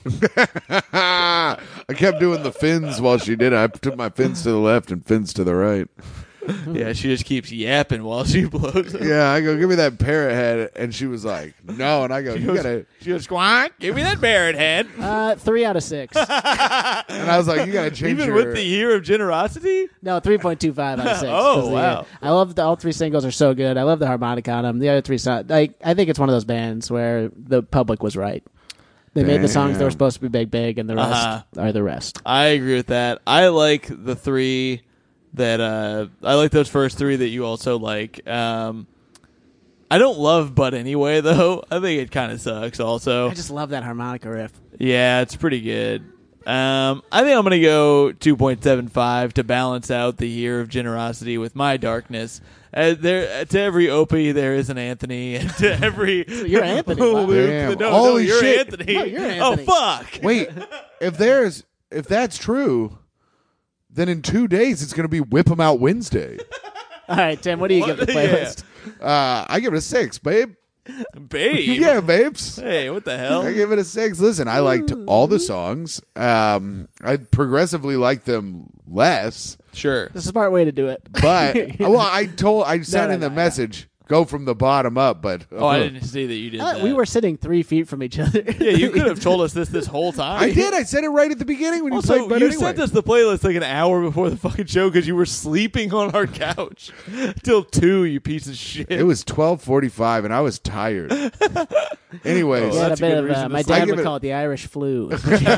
I kept doing the fins while she did it. I took my fins to the left and fins to the right. Yeah, she just keeps yapping while she blows. Yeah, I go, give me that parrot head, and she was like, no, and I go, She you goes, gotta, she goes, squawk, give me that Barrett head. Uh, three out of six. and I was like, you gotta change Even your. with the year of generosity? No, three point two five out of six. Oh, 'cause the, wow. uh, I love the all three singles are so good. I love the harmonica on them. The other three songs, like I think it's one of those bands where the public was right. They made the songs that were Damn. supposed to be big, big, and the rest Uh-huh. are the rest. I agree with that. I like the three that uh I like those first three that you also like. Um I don't love But Anyway though. I think it kind of sucks also. I just love that harmonica riff. Yeah, it's pretty good. Um I think I'm going to go two point seven five to balance out the year of generosity with my darkness. Uh, there to every Opie there is an Anthony, and to every you're Anthony, wow. Luke, Damn. no, Holy no, you're shit. Anthony. No, you're Oh Anthony. fuck. Wait, if there's if that's true, then in two days it's gonna be Whip 'em Out Wednesday. All right, Tim, what do you What? give the playlist? Uh, I give it a six, babe. Babe. Yeah, babes. Hey, what the hell? I give it a six. Listen, I liked all the songs. Um, I progressively liked them less, Sure. This is a smart way to do it. but well, I told I sent no, in the no, message go from the bottom up, but Oh, I didn't see that you did Uh, that. we were sitting three feet from each other. Yeah, you could have told us this this whole time. I did. I said it right at the beginning when you Also, played. But you anyway. sent us the playlist like an hour before the fucking show because you were sleeping on our couch till two. You piece of shit. It was twelve forty-five, and I was tired. Anyways, We had a that's a bit good of, reason uh, to my sleep. I dad give would it- call it the Irish flu.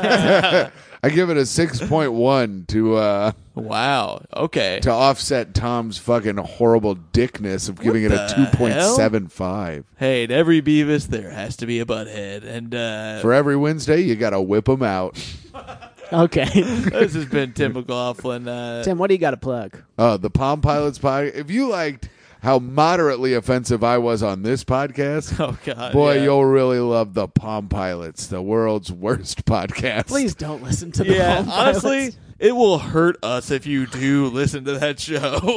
I give it a six point one to uh, Wow. Okay. to offset Tom's fucking horrible dickness of giving it a the two point seven five. Hey, to every Beavis there has to be a butthead, and uh, For every Wednesday, you got to whip them out. Okay. this has been Tim McLaughlin. Uh, Tim, what do you got to plug? Uh, the Palm Pilots podcast. If you liked how moderately offensive I was on this podcast, oh God, boy, yeah. you'll really love the Palm Pilots, the world's worst podcast. Please don't listen to the Yeah, Palm honestly, Pilots. it will hurt us if you do listen to that show.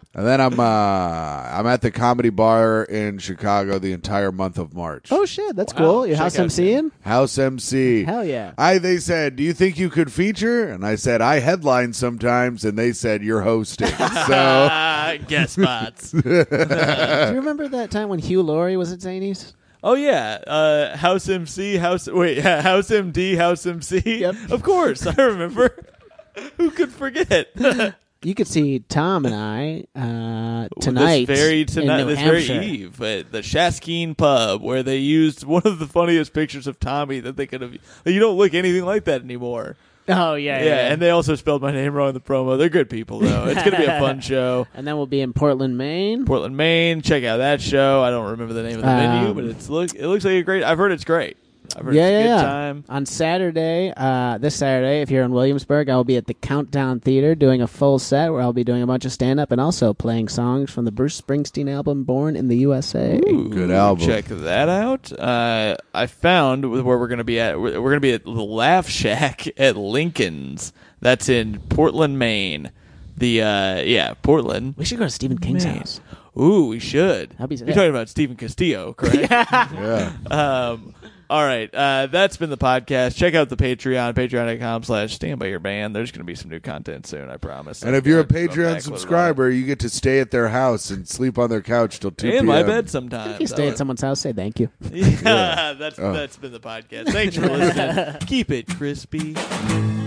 And then I'm uh, I'm at the Comedy Bar in Chicago the entire month of March. Oh shit, that's Wow. cool. Your Check house out MCing? House M C. Hell yeah. I they said, "Do you think you could feature?" And I said, "I headline sometimes." And they said, "You're hosting." So Ah, guest spots. Do you remember that time when Hugh Laurie was at Zany's? Oh yeah, uh, House M C, House wait, yeah, House M D, House M C. Yep. Of course, I remember. Who could forget? You could see Tom and I uh, This tonight very in tonight, New this Hampshire. very eve at the Shaskeen Pub, where they used one of the funniest pictures of Tommy that they could have. You don't look anything like that anymore. Oh yeah, Yeah, yeah, yeah. and they also spelled my name wrong in the promo. They're good people, though. It's going to be a fun show. And then we'll be in Portland, Maine. Portland, Maine. Check out that show. I don't remember the name of the venue, Um, but it's look. It looks like a great. I've heard it's great. I've heard Yeah, it's a yeah, good yeah. time. On Saturday, uh, this Saturday, if you're in Williamsburg, I will be at the Countdown Theater doing a full set where I'll be doing a bunch of stand-up and also playing songs from the Bruce Springsteen album "Born in the U S A." Ooh, Good album. Check that out. Uh, I found where we're going to be at. We're going to be at the Laugh Shack at Lincoln's. That's in Portland, Maine. The uh, yeah, Portland. We should go to Stephen King's Maine. house. Ooh, we should. That'd be- You're talking about Stephen Castillo, correct? yeah. Um, all right. Uh, that's been the podcast. Check out the Patreon, patreon.com slash stand by your band. There's going to be some new content soon, I promise. And if you're a I've gone back, Patreon loaded on subscriber, you get to stay at their house and sleep on their couch till two it. p.m. In my bed sometimes. If you stay at someone's house, say thank you. Yeah, that's Oh. that's been the podcast. Thanks for listening. Keep it crispy.